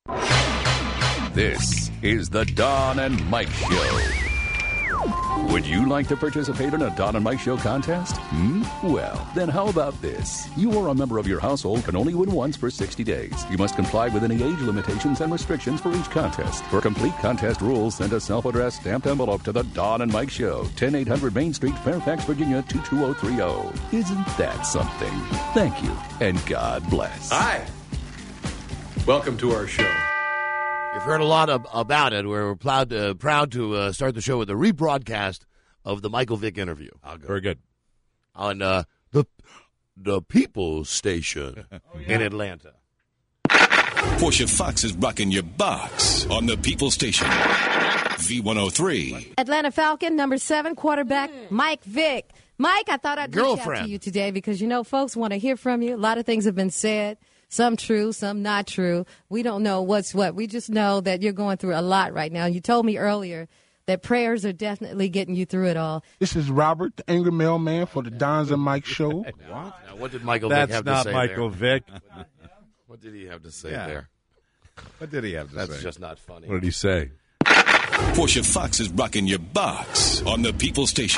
This is the Don and Mike Show. Would you like to participate in a Don and Mike Show contest? Well, then how about this? You or a member of your household can only win once for 60 days. You must comply with any age limitations and restrictions for each contest. For complete contest rules, send a self-addressed stamped envelope to the Don and Mike Show, 10800 Main Street, Fairfax, Virginia, 22030. Isn't that something? Thank you, and God bless. Hi. Welcome to our show. You've heard a lot about it. We're proud to start the show with a rebroadcast of the Michael Vick interview. Very good. On the People's Station in Atlanta. Portia Fox is rocking your box on the People's Station, V103. Atlanta Falcon, number 7 quarterback, Mike Vick. Mike, I thought I'd reach out to you today because, folks want to hear from you. A lot of things have been said. Some true, some not true. We don't know what's what. We just know that you're going through a lot right now. You told me earlier that prayers are definitely getting you through it all. This is Robert, the angry mailman for the Dons and Mike Show. What? Now, what did Michael Vick have to say That's not Michael Vick. What did he have to say there? What did he have to say? That's just not funny. What did he say? Portia Fox is rocking your box on the People's Station,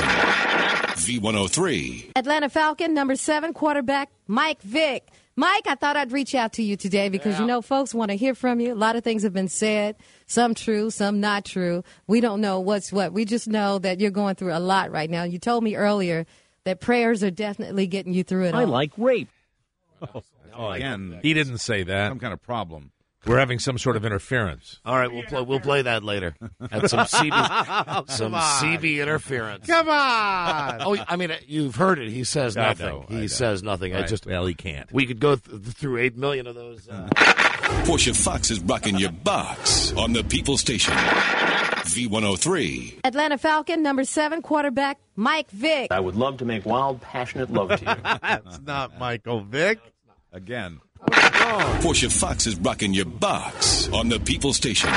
V103. Atlanta Falcon, number 7 quarterback, Mike Vick. Mike, I thought I'd reach out to you today because, folks want to hear from you. A lot of things have been said, some true, some not true. We don't know what's what. We just know that you're going through a lot right now. You told me earlier that prayers are definitely getting you through it all. I like rape. Again, he didn't say that. Some kind of problem. We're having some sort of interference. All right, we'll play that later. At some CB interference. Come on. Oh, I mean, you've heard it. He says nothing. He says nothing. Right. He can't. We could go through 8 million of those. Portia Fox is rocking your box on the People's Station, V103. Atlanta Falcon, number 7 quarterback, Mike Vick. I would love to make wild, passionate love to you. That's not Michael Vick. Again. Portia Fox is rocking your box on the People's Station,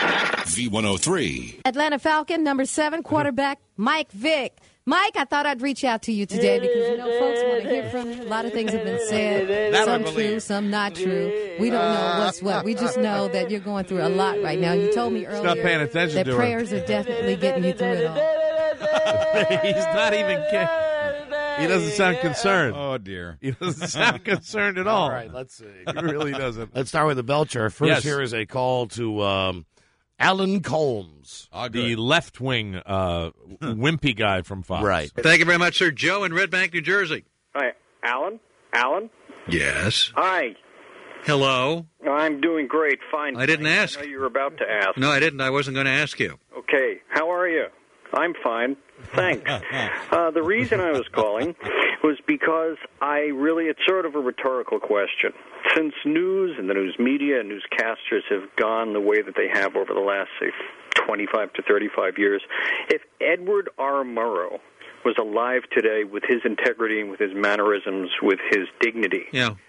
V103. Atlanta Falcon, number 7 quarterback, Mike Vick. Mike, I thought I'd reach out to you today because, folks want to hear from you. A lot of things have been said, some true, some not true. We don't know what's what. We just know that you're going through a lot right now. You told me earlier not paying attention that to prayers are definitely getting you through it all. He's not even kidding. He doesn't sound concerned. Oh, dear. He doesn't sound concerned at all. All right, let's see. He really doesn't. Let's start with the Belcher. First, Here is a call to Alan Colmes. The left-wing wimpy guy from Fox. Right. Thank you very much, sir. Joe in Red Bank, New Jersey. Hi, Alan? Alan? Yes. Hi. Hello. I'm doing great. Fine. I didn't ask. I know you were about to ask. No, I didn't. I wasn't going to ask you. Okay. How are you? I'm fine. Thanks. The reason I was calling was because it's sort of a rhetorical question. Since news and the news media and newscasters have gone the way that they have over the last, say, 25 to 35 years, if Edward R. Murrow was alive today with his integrity and with his mannerisms, with his dignity,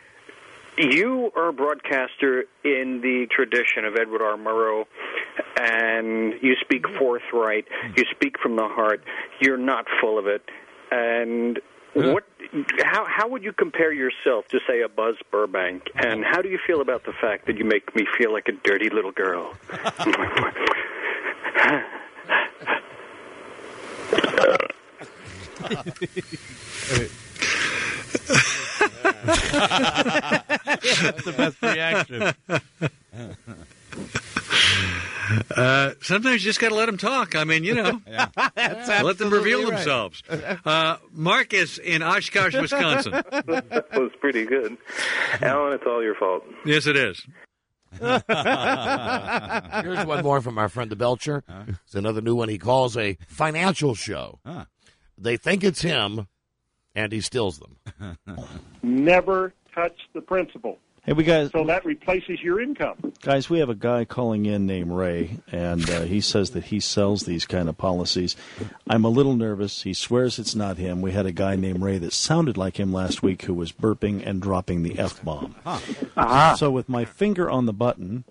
you are a broadcaster in the tradition of Edward R. Murrow, and you speak forthright, you speak from the heart, you're not full of it, and how would you compare yourself to, say, a Buzz Burbank, and how do you feel about the fact that you make me feel like a dirty little girl? That's the best reaction. Sometimes you just got to let them talk. I mean, let them reveal themselves. Mark is in Oshkosh, Wisconsin. That was pretty good. Alan, it's all your fault. Yes, it is. Here's one more from our friend the Belcher. It's another new one he calls a financial show. They think it's him, and he steals them. Never touch the principal. Hey, so that replaces your income. Guys, we have a guy calling in named Ray, and he says that he sells these kind of policies. I'm a little nervous. He swears it's not him. We had a guy named Ray that sounded like him last week who was burping and dropping the F-bomb. So with my finger on the button...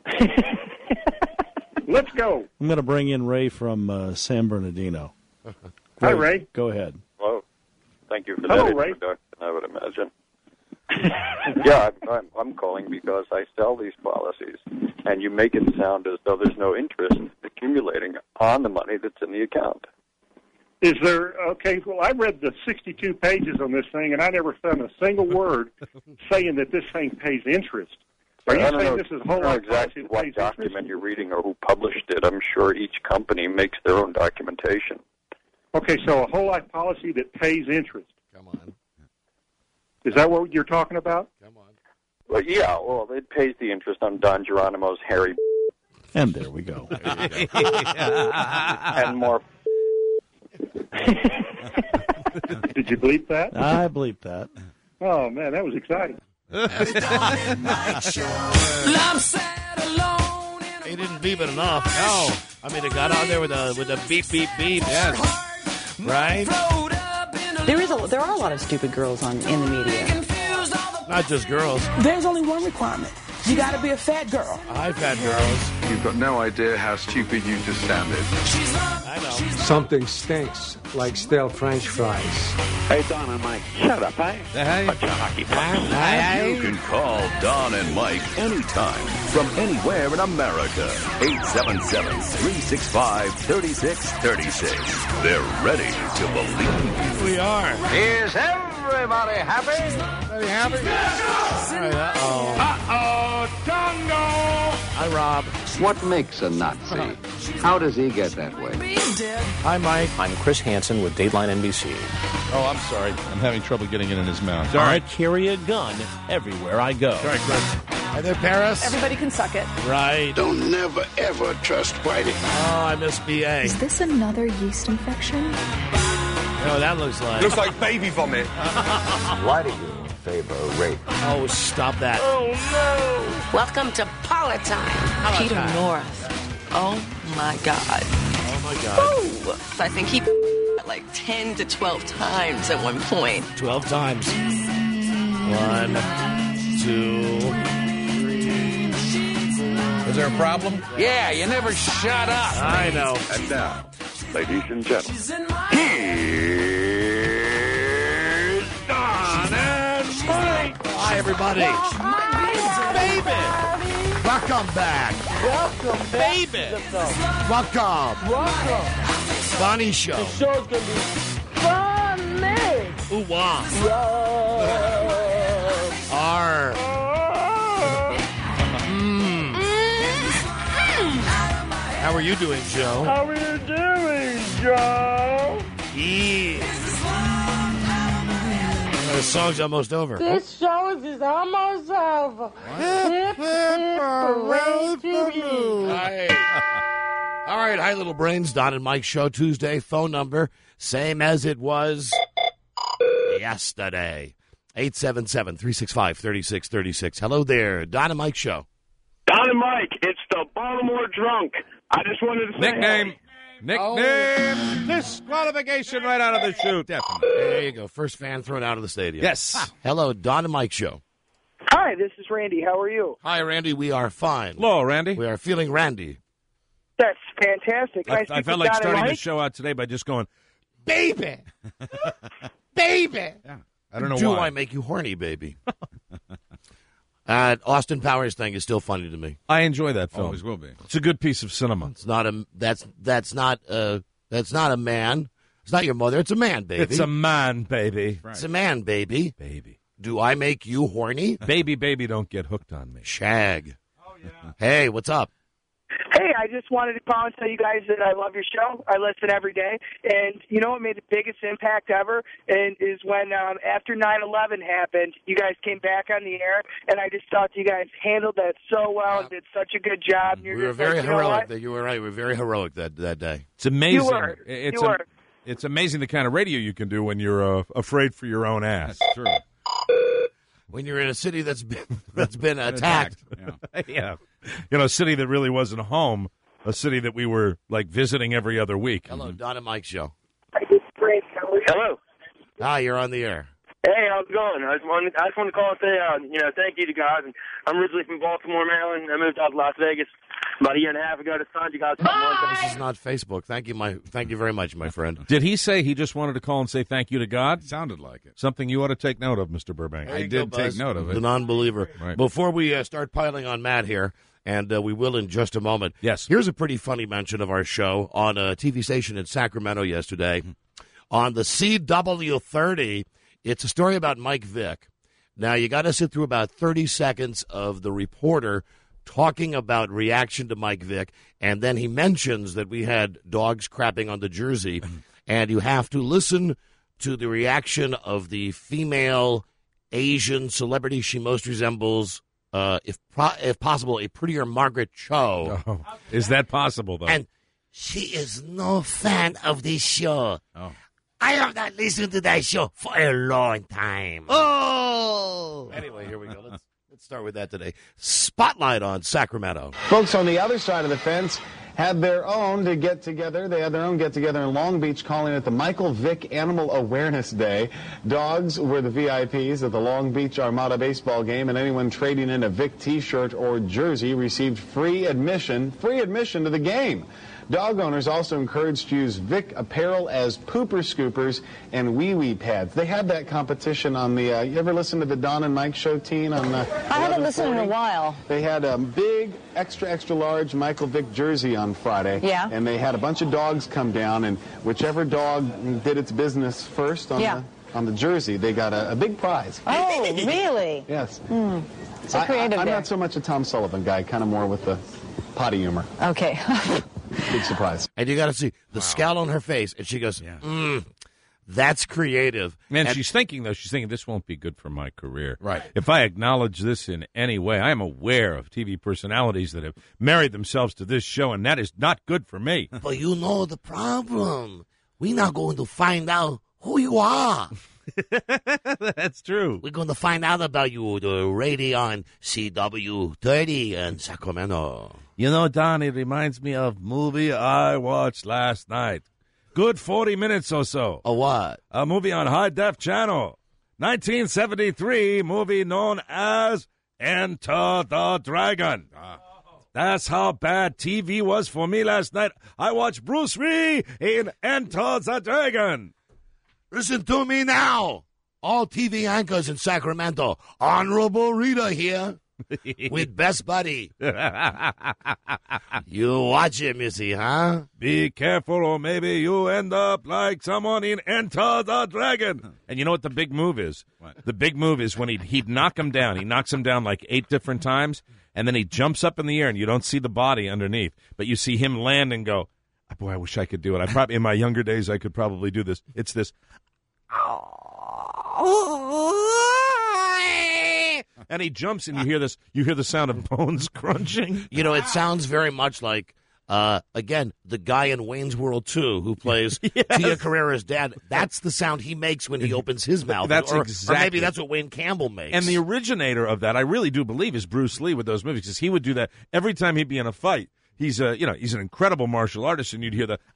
Let's go. I'm going to bring in Ray from San Bernardino. Hi, Ray. Go ahead. Well, thank you for Hello, that Ray. introduction, I would imagine. Yeah, I'm calling because I sell these policies, and you make it sound as though there's no interest accumulating on the money that's in the account. Is there, okay, well, I read the 62 pages on this thing, and I never found a single word saying that this thing pays interest. Are you saying this is a whole lot exactly what document you're reading or who published it. I'm sure each company makes their own documentation. Okay, so a whole life policy that pays interest. Come on. Is that what you're talking about? Come on. Well, yeah, well, it pays the interest on Don Geronimo's Harry. And there we go. And more. Did you bleep that? I bleeped that. Oh, man, that was exciting. He didn't beep it enough. No. I mean, it got on there with a beep, beep, beep. Yes. Right? There are a lot of stupid girls in the media. Not just girls. There's only one requirement. You got to be a fat girl. Hi, fat girls. You've got no idea how stupid you just sounded. I know. Something stinks, like stale French fries. Hey, Don and Mike, shut up, eh? Bunch of hockey fucks. You can call Don and Mike anytime from anywhere in America. 877-365-3636. They're ready to believe. We are. Is everybody happy? Everybody happy? All right, Uh-oh, Dongo! Hi, Rob. What makes a Nazi? How does he get that way? Hi, Mike. I'm Chris Hansen with Dateline NBC. Oh, I'm sorry. I'm having trouble getting it in his mouth. I carry a gun everywhere I go. Sorry, Chris. Hi there, Paris. Everybody can suck it. Right. Don't never, ever trust Whitey. Oh, I miss BA. Is this another yeast infection? You know what that looks like? Looks like baby vomit. Why do you favor rape? Oh, stop that. Oh, no. Welcome to Politime. Peter North. Oh, my God. Oh, my God. Woo! I think he like 10 to 12 times at one point. 12 times. 1, 2, 3. Is there a problem? Yeah, you never shut up. I know. And now, ladies and gentlemen, here's Don and Mike. Hi, everybody. Baby. Welcome back. Welcome, baby. Welcome. Bonnie Show. The show's going to be funny. Ooh, wah. R. How are you doing, Joe? How are you doing, Joe? The song's almost over. This show is almost over. Hip, hooray to you. All right, hi, little brains. Don and Mike Show Tuesday. Phone number, same as it was yesterday. 877-365-3636. Hello there, Don and Mike Show. Don and Mike, it's the Baltimore Drunk. I just wanted to say Nickname. Disqualification right out of the chute. Definitely. There you go. First fan thrown out of the stadium. Yes. Hello, Don and Mike Show. Hi, this is Randy. How are you? Hi, Randy. We are fine. Hello, Randy. We are feeling Randy. That's fantastic. I felt like starting the show out today by just going, baby. Baby. Yeah. I don't know Do why. I make you horny, baby? Austin Powers thing is still funny to me. I enjoy that film. Always will be. It's a good piece of cinema. It's not a that's not a man. It's not your mother. It's a man, baby. It's a man, baby. Right. It's a man, baby. Baby. Do I make you horny? Baby, don't get hooked on me. Shag. Oh yeah. Hey, what's up? Hey, I just wanted to call and tell you guys that I love your show. I listen every day. And you know what made the biggest impact ever? And is when after 9/11 happened, you guys came back on the air, and I just thought you guys handled that so well and did such a good job. We were very heroic. You were right. We were very heroic that day. It's amazing. You were. It's amazing the kind of radio you can do when you're afraid for your own ass. That's true. When you're in a city that's been attacked. Yeah. You know, a city that really wasn't home, a city that we were, like, visiting every other week. Hello, Don and Mike Show. Hello. Hi, you're on the air. Hey, how's it going? I just wanted to call and say, thank you to guys. And I'm originally from Baltimore, Maryland. I moved out to Las Vegas about a year and a half ago to sign you guys. This is not Facebook. Thank you very much, my friend. Did he say he just wanted to call and say thank you to God? Sounded like it. Something you ought to take note of, Mr. Burbank. I did take note of it. The non-believer. Right. Before we start piling on Matt here, and we will in just a moment. Yes. Here's a pretty funny mention of our show on a TV station in Sacramento yesterday. On the CW30, it's a story about Mike Vick. Now, you got to sit through about 30 seconds of the reporter talking about reaction to Mike Vick, and then he mentions that we had dogs crapping on the jersey, and you have to listen to the reaction of the female Asian celebrity she most resembles, if possible, a prettier Margaret Cho. Oh, is that possible, though? And she is no fan of this show. Oh. I have not listened to that show for a long time. Oh! Anyway, here we go. Let's start with that today. Spotlight on Sacramento. Folks on the other side of the fence had their own to get together. They had their own get-together in Long Beach, calling it the Michael Vick Animal Awareness Day. Dogs were the VIPs at the Long Beach Armada baseball game, and anyone trading in a Vick T-shirt or jersey received free admission to the game. Dog owners also encouraged to use Vick apparel as pooper scoopers and wee-wee pads. They had that competition on the, you ever listen to the Don and Mike show, Teen? I haven't listened in a while. They had a big, extra large Michael Vick jersey on Friday. Yeah. And they had a bunch of dogs come down, and whichever dog did its business first on the jersey, they got a big prize. Oh, really? Yes. So creative. I'm not so much a Tom Sullivan guy, kind of more with the potty humor. Okay. Big surprise. And you got to see the scowl on her face, and she goes, that's creative. Man, she's thinking, this won't be good for my career. Right. If I acknowledge this in any way, I am aware of TV personalities that have married themselves to this show, and that is not good for me. But you know the problem. We're not going to find out who you are. That's true. We're going to find out about you, the radio on CW30 in Sacramento. You know, Don, it reminds me of a movie I watched last night. Good 40 minutes or so. A what? A movie on High Def Channel. 1973 movie known as Enter the Dragon. That's how bad TV was for me last night. I watched Bruce Lee in Enter the Dragon. Listen to me now. All TV anchors in Sacramento. Honorable Rita here. With Best Buddy. You watch it, Missy, huh? Be careful or maybe you end up like someone in Enter the Dragon. And you know what the big move is? What? The big move is when he'd knock him down. He knocks him down like 8 different times, and then he jumps up in the air, and you don't see the body underneath. But you see him land and go, boy, I wish I could do it. I probably, in my younger days, I could probably do this. It's this. And he jumps, and you hear the sound of bones crunching. You know, it sounds very much like, again, the guy in Wayne's World 2 who plays Tia Carrera's dad. That's the sound he makes when he opens his mouth. Or maybe that's what Wayne Campbell makes. And the originator of that, I really do believe, is Bruce Lee with those movies, because he would do that every time he'd be in a fight. He's an incredible martial artist, and you'd hear the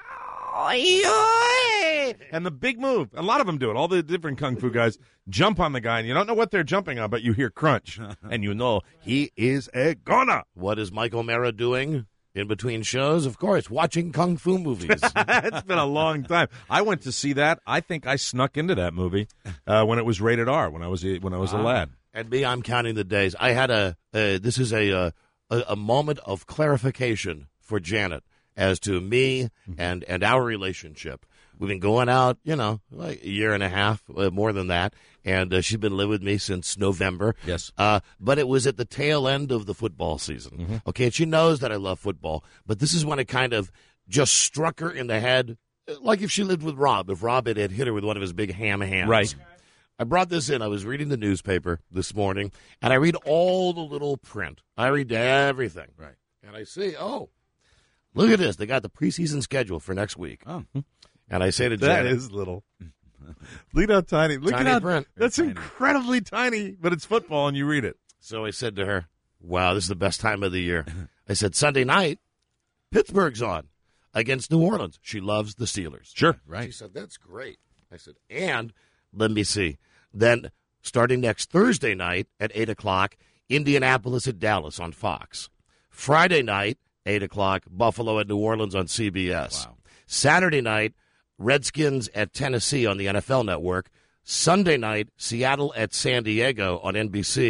and the big move. A lot of them do it. All the different kung fu guys jump on the guy, and you don't know what they're jumping on, but you hear crunch, and you know he is a goner. What is Mike O'Mara doing in between shows? Of course, watching kung fu movies. It's been a long time. I went to see that. I think I snuck into that movie when it was rated R, when I was a lad. And me, I'm counting the days. I had this is a moment of clarification for Janet as to me and our relationship. We've been going out, like a year and a half, more than that, and she's been living with me since November. Yes. But it was at the tail end of the football season. Mm-hmm. Okay, and she knows that I love football, but this is when it kind of just struck her in the head, like if she lived with Rob, if Rob had hit her with one of his big ham hands. Right. I brought this in. I was reading the newspaper this morning, and I read all the little print. I read everything. Right. And I see, look at this. They got the preseason schedule for next week. Oh. And I say to Janet, that is little. Look how tiny. Look tiny at how print. That's incredibly tiny, but it's football, and you read it. So I said to her, wow, this is the best time of the year. I said, Sunday night, Pittsburgh's on against New Orleans. She loves the Steelers. Sure. Right. She said, that's great. I said, and let me see. Then starting next Thursday night at 8 o'clock, Indianapolis at Dallas on Fox. Friday night, 8 o'clock, Buffalo at New Orleans on CBS. Wow. Saturday night, Redskins at Tennessee on the NFL Network. Sunday night, Seattle at San Diego on NBC.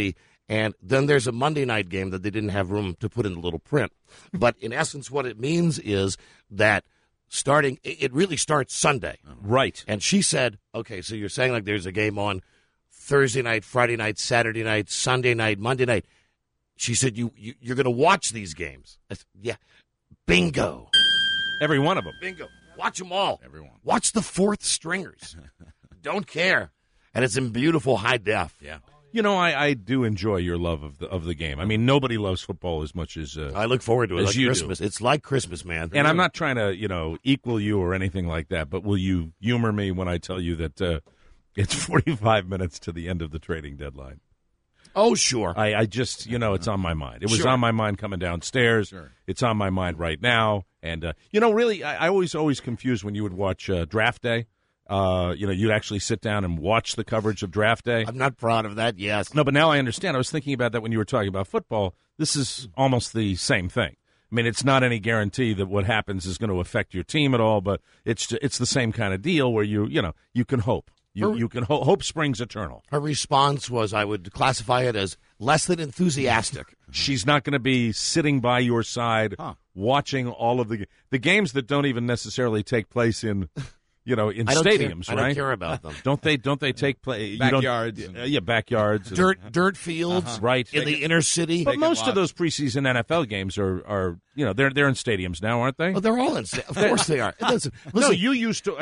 And then there's a Monday night game that they didn't have room to put in the little print. But in essence, what it means is that it really starts Sunday. Right. And she said, okay, so you're saying like there's a game on Thursday night, Friday night, Saturday night, Sunday night, Monday night. She said, you're going to watch these games. I said, yeah. Bingo. Every one of them. Bingo. Watch them all. Everyone. Watch the fourth stringers. Don't care. And it's in beautiful high def. Yeah. You know, I do enjoy your love of the game. I mean, nobody loves football as much as I look forward to it. As like you Christmas. do. It's like Christmas, man. And I'm not trying to, equal you or anything like that, but will you humor me when I tell you that it's 45 minutes to the end of the trading deadline? Oh, sure. I just, it's on my mind. It was Sure. on my mind coming downstairs. Sure. It's on my mind right now. And, really, I always confused when you would watch Draft Day. You'd actually sit down and watch the coverage of Draft Day. I'm not proud of that, yes. No, but now I understand. I was thinking about that when you were talking about football. This is almost the same thing. I mean, it's not any guarantee that what happens is going to affect your team at all, but it's the same kind of deal where you can hope. You can hope springs eternal. Her response was, I would classify it as less than enthusiastic. She's not going to be sitting by your side watching all of the games that don't even necessarily take place in stadiums, right? I don't care about them. Don't they take place? Backyards. Backyards. Dirt fields. Right. In the inner city. But most of those preseason NFL games are they're in stadiums now, aren't they? Well, they're all in. Of course they are. Listen, no, you used to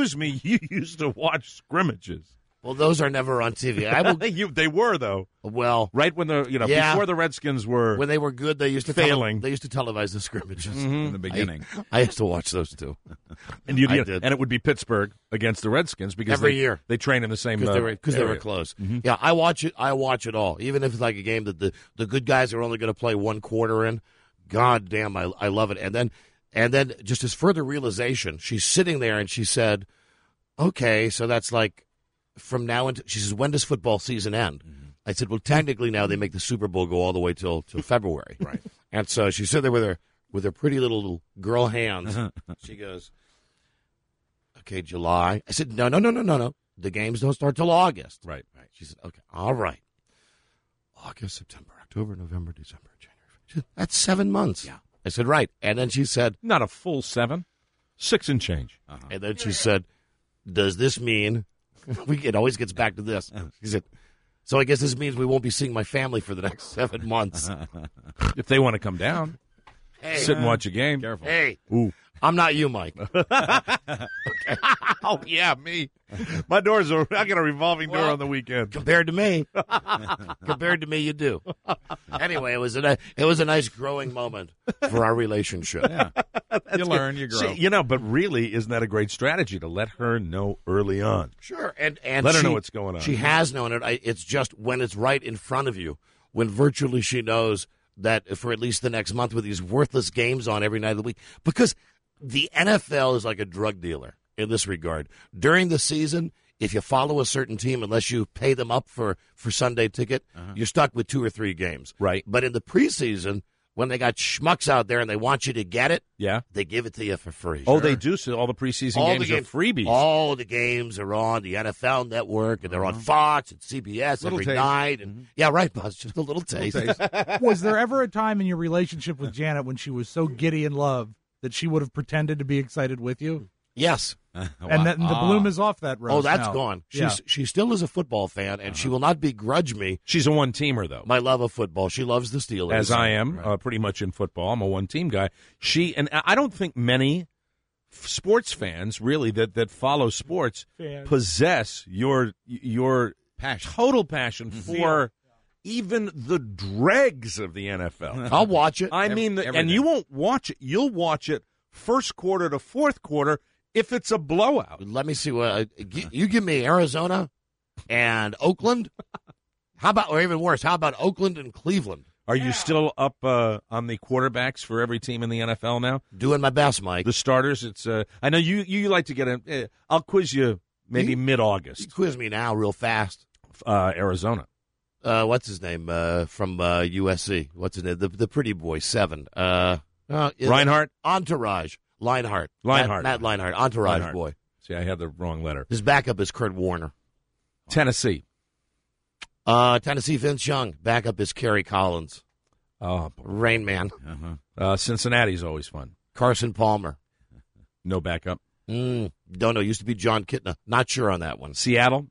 watch scrimmages. Well, those are never on TV. They were though. Well, right when before the Redskins were when they were good, they used to failing. They used to televise the scrimmages in the beginning. I used to watch those too, and and it would be Pittsburgh against the Redskins because every year they train in the same because they were close. Mm-hmm. Yeah, I watch it. I watch it all, even if it's like a game that the good guys are only going to play one quarter in. God damn, I love it. And then just as further realization, she's sitting there and she said, "Okay, so that's like." From now until she says, when does football season end? Mm-hmm. I said, well, technically now they make the Super Bowl go all the way till February. Right. And so she stood there with her pretty little girl hands. She goes, okay, July. I said, no. The games don't start till August. Right. She said, okay, all right. August, September, October, November, December, January. She said, that's 7 months. Yeah. I said, right. And then she said, not a full 7, 6 and change. Uh-huh. And then she said, does this mean... It always gets back to this. She said, so I guess this means we won't be seeing my family for the next 7 months. If they want to come down, sit and watch a game. Careful. Hey, ooh. I'm not you, Mike. Okay. Oh, yeah, me. My doors I got a revolving door on the weekend. Compared to me, you do. Anyway, it was a nice growing moment for our relationship. Yeah. You learn, you grow. See, but really, isn't that a great strategy to let her know early on? Sure, and let her know what's going on. She has known it. It's just when it's right in front of you, when virtually she knows that for at least the next month with these worthless games on every night of the week, because the NFL is like a drug dealer in this regard. During the season, if you follow a certain team, unless you pay them up for Sunday ticket, you're stuck with 2 or 3 games. Right. But in the preseason, when they got schmucks out there and they want you to get it, they give it to you for free. Oh, they do? So all the preseason games are freebies. All the games are on the NFL Network, and they're on Fox and CBS every night. And yeah, right, Buzz, just a little taste. Was there ever a time in your relationship with Janet when she was so giddy in love that she would have pretended to be excited with you? Yes. And then the bloom is off that road. Oh, that's gone. She still is a football fan, and she will not begrudge me. She's a one-teamer, though. My love of football. She loves the Steelers. As I am, pretty much in football. I'm a one-team guy. And I don't think many sports fans, really, that follow sports possess your passion. Total passion for even the dregs of the NFL. I'll watch it. I mean, and you won't watch it. You'll watch it first quarter to fourth quarter if it's a blowout. Let me see what you give me. Arizona and Oakland. How about, or even worse, how about Oakland and Cleveland? Are you still up on the quarterbacks for every team in the NFL now? Doing my best, Mike. The starters. It's. I know you like to get I'll quiz you maybe mid-August. You quiz me now, real fast. Arizona. What's his name from USC? What's his name? The pretty boy, 7. Reinhardt? Entourage. Matt Leinart. Entourage boy. See, I had the wrong letter. His backup is Kurt Warner. Tennessee. Tennessee, Vince Young. Backup is Kerry Collins. Oh, Rain Man. Cincinnati's always fun. Carson Palmer. No backup. Don't know. Used to be John Kitna. Not sure on that one. Seattle.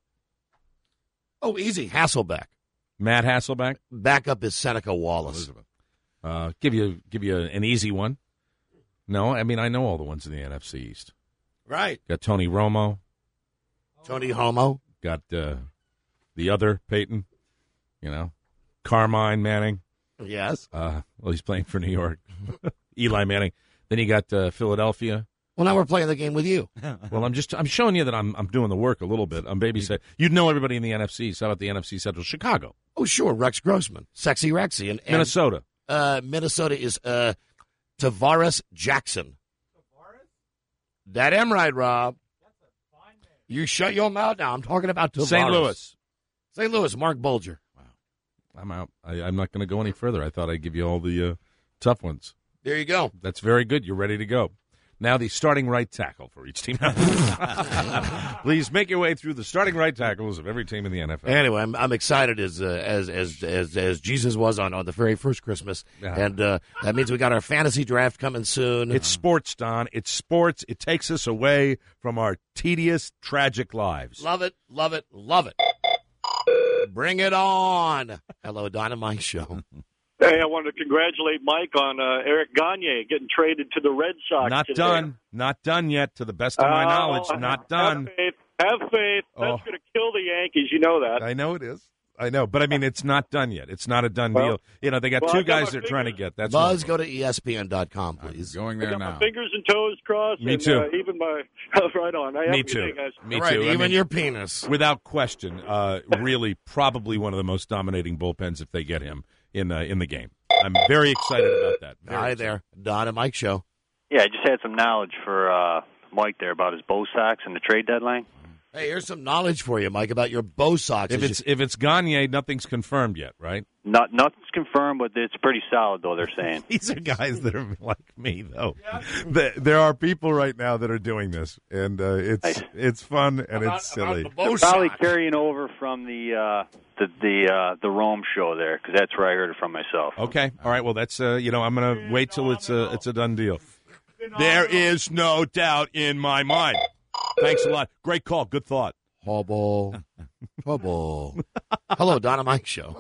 Oh, easy. Hasselbeck. Matt Hasselbeck. Backup is Seneca Wallace. Give you an easy one. No, I mean, I know all the ones in the NFC East. Right. Got Tony Romo. Tony Homo. Got the other Peyton. Carmine Manning. Yes. Well, he's playing for New York. Eli Manning. Then you got Philadelphia. Well, now we're playing the game with you. Well, I'm showing you that I'm doing the work a little bit. I'm babysitting. You'd know everybody in the NFC. So how about the NFC Central? Chicago. Oh, sure. Rex Grossman. Sexy Rexy. And Minnesota. Minnesota is Tavares Jackson. That am right, Rob. You shut your mouth now. I'm talking about Tavares. St. Louis. St. Louis, Mark Bulger. Wow. I'm out. I'm not going to go any further. I thought I'd give you all the tough ones. There you go. That's very good. You're ready to go. Now the starting right tackle for each team. Please make your way through the starting right tackles of every team in the NFL. Anyway, I'm excited as Jesus was on the very first Christmas, and that means we got our fantasy draft coming soon. It's sports, Don. It's sports. It takes us away from our tedious, tragic lives. Love it, love it, love it. Bring it on. Hello, Don and Mike Show. Hey, I wanted to congratulate Mike on Eric Gagne getting traded to the Red Sox. Not today. done. Not done yet, to the best of my knowledge. Not done. Have faith. That's going to kill the Yankees. You know that. I know it is. I know. But, I mean, it's not done yet. It's not a done deal. They got two guys they're trying to get. That's Buzz, go to ESPN.com, please. Going there now. My fingers and toes crossed. Me and, too. Even my right on. Me too. Me right, too. Even your penis. Without question, really probably one of the most dominating bullpens if they get him in the game. I'm very excited about that. Hi there, Don and Mike Show. Yeah, I just had some knowledge for Mike there about his Bo Sox and the trade deadline. Hey, here's some knowledge for you, Mike, about your Bo Sox. If it's Gagne, nothing's confirmed yet, right? Nothing's confirmed, but it's pretty solid, though, they're saying. These are guys that are like me, though. There are people right now that are doing this, and it's fun and it's silly. Probably carrying over from the Rome show there, because that's where I heard it from myself. Okay, all right. Well, that's I'm going to wait till it's a done deal. There is no doubt in my mind. Thanks a lot. Great call. Good thought. Horrible. Hello, Don and Mike Show.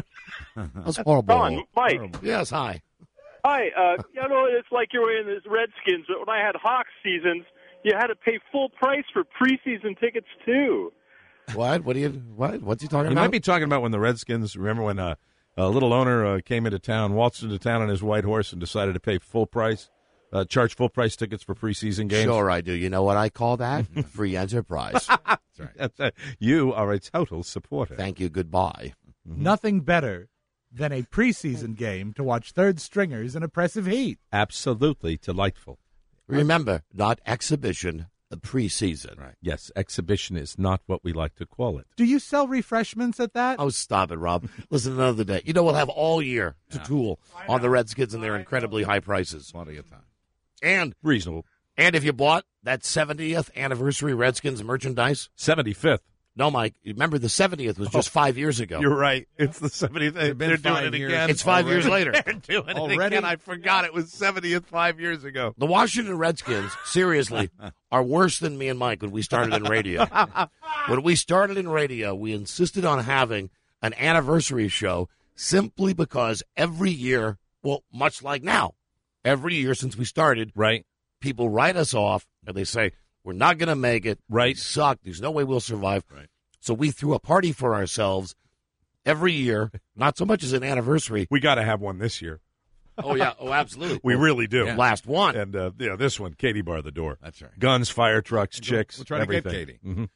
That's horrible. Don, Mike. Yes, hi. Hi. It's like you're in this Redskins. But when I had Hawks seasons, you had to pay full price for preseason tickets too. What? What's he talking about? He might be talking about when the Redskins. Remember when a little owner came into town, waltzed into town on his white horse, and decided to pay full price. Charge full price tickets for preseason games? Sure, I do. You know what I call that? Free enterprise. That's right. You are a total supporter. Thank you. Goodbye. Mm-hmm. Nothing better than a preseason game to watch third stringers in oppressive heat. Absolutely delightful. Remember, not exhibition, preseason. Right. Yes, exhibition is not what we like to call it. Do you sell refreshments at that? Oh, stop it, Rob. Listen, another day. We'll have all year to tool on the Redskins and their incredibly high prices. Plenty of time. And reasonable. And if you bought that 70th anniversary Redskins merchandise. 75th. No, Mike. Remember, the 70th was just 5 years ago. You're right. It's the 70th. They're doing it again. It's 5 years later. They're doing it again. I forgot it was 70th 5 years ago. The Washington Redskins, seriously, are worse than me and Mike when we started in radio. When we started in radio, we insisted on having an anniversary show simply because every year, well, much like now, every year since we started, right? People write us off and they say, we're not going to make it. Right. We suck. There's no way we'll survive. Right. So we threw a party for ourselves every year, not so much as an anniversary. We got to have one this year. Oh, yeah. Oh, absolutely. We really do. Yeah. Last one. And, this one, Katie bar the door. That's right. Guns, fire trucks, chicks, we'll try everything. to get Katie.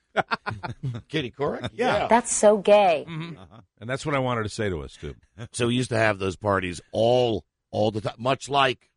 Mm-hmm. Katie Couric? Yeah. That's so gay. Mm-hmm. And that's what I wanted to say to us, too. So we used to have those parties all the time, much like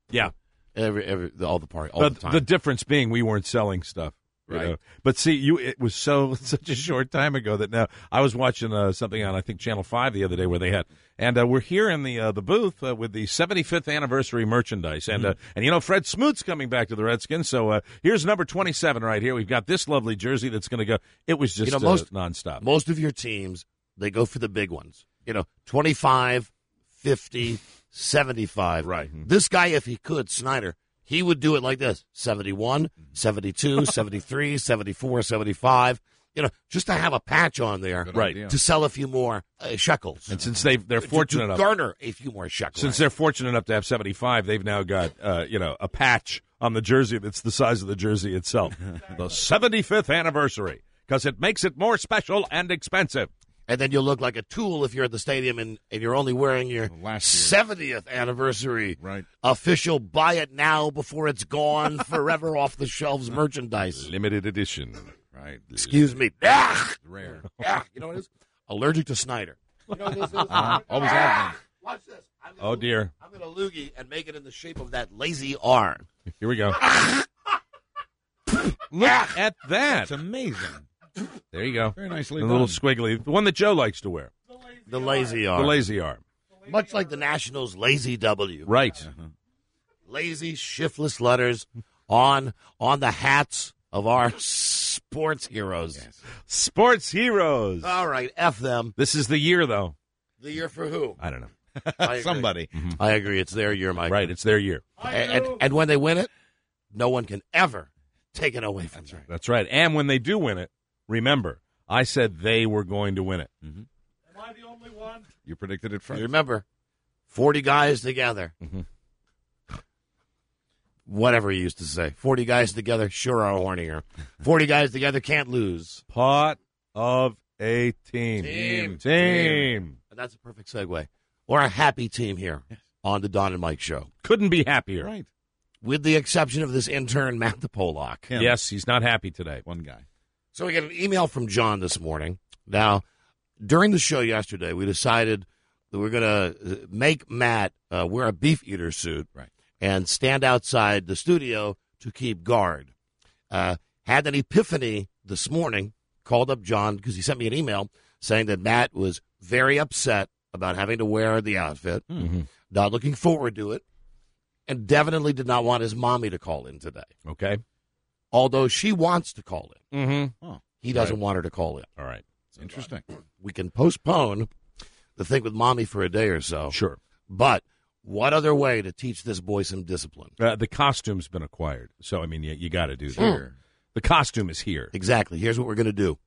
all the time. The difference being we weren't selling stuff. Right. But see, it was such a short time ago that now I was watching something on, I think, Channel 5 the other day where they had, and we're here in the booth with the 75th anniversary merchandise. And, Fred Smoot's coming back to the Redskins. So here's number 27 right here. We've got this lovely jersey that's going to go. It was just nonstop. Most of your teams they go for the big ones. 25, 50, 75. Right. This guy, if he could, Snyder, he would do it like this: 71, 72, 73, 74, 75. Just to have a patch on there, right, to sell a few more shekels. And since they're fortunate enough, garner a few more shekels. Since they're fortunate enough to have 75, they've now got a patch on the jersey that's the size of the jersey itself. The 75th anniversary, because it makes it more special and expensive. And then you'll look like a tool if you're at the stadium and you're only wearing your 70th anniversary official buy it now before it's gone forever off the shelves merchandise. Limited edition. Right. Excuse me. Rare. You know what it is? Allergic to Snyder. You know what this is? Always have been. Watch this. Oh, dear. I'm going to loogie and make it in the shape of that lazy R. Here we go. Look at that. It's amazing. There you go. Very nicely a done. little squiggly. The one that Joe likes to wear. The lazy R. The lazy arm. Much like the Nationals' lazy W. Right. Lazy, shiftless letters on the hats of our sports heroes. Yes. Sports heroes. All right, F them. This is the year, though. The year for who? I don't know. I agree. Somebody. I agree. It's their year, Mike. Right, it's their year. And when they win it, no one can ever take it away from them. That's right. And when they do win it, remember, I said they were going to win it. Am I the only one? You predicted it first. You remember, 40 guys together. Mm-hmm. Whatever he used to say. 40 guys together, sure are hornier. 40 guys together can't lose. Part of a team. Team. And that's a perfect segue. We're a happy team here on the Don and Mike Show. Couldn't be happier. Right. With the exception of this intern, Matt the Pollock. Him. Yes, he's not happy today. One guy. So we got an email from John this morning. Now, during the show yesterday, we decided that we're going to make Matt wear a beef eater suit and stand outside the studio to keep guard. Had an epiphany this morning, called up John because he sent me an email saying that Matt was very upset about having to wear the outfit, not looking forward to it, and definitely did not want his mommy to call in today. Okay. Although she wants to call in. Mm-hmm. Oh, he doesn't want her to call in. All right. It's interesting. We can postpone the thing with mommy for a day or so. Sure. But what other way to teach this boy some discipline? The costume's been acquired. So, I mean, you got to do that. The costume is here. Exactly. Here's what we're going to do.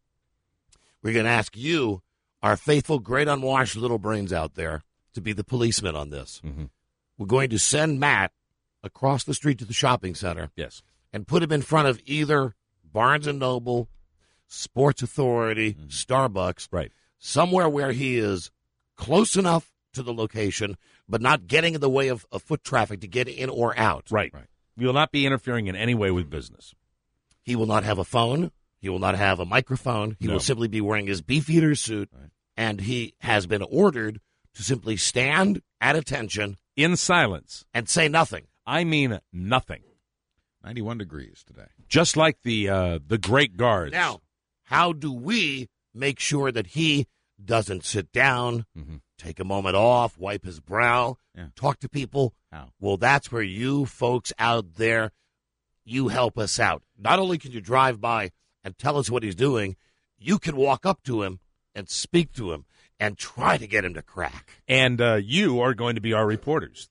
We're going to ask you, our faithful, great unwashed little brains out there, to be the policeman on this. Mm-hmm. We're going to send Matt across the street to the shopping center. Yes. And put him in front of either Barnes & Noble, Sports Authority, Starbucks. Right. Somewhere where he is close enough to the location, but not getting in the way of foot traffic to get in or out. Right. You will not be interfering in any way with business. He will not have a phone. He will not have a microphone. He will simply be wearing his beefeater suit, and he has been ordered to simply stand at attention in silence and say nothing. I mean nothing. 91 degrees today. Just like the great guards. Now, how do we make sure that he doesn't sit down, take a moment off, wipe his brow, talk to people? How? Well, that's where you folks out there, you help us out. Not only can you drive by and tell us what he's doing, you can walk up to him and speak to him and try to get him to crack. And you are going to be our reporters.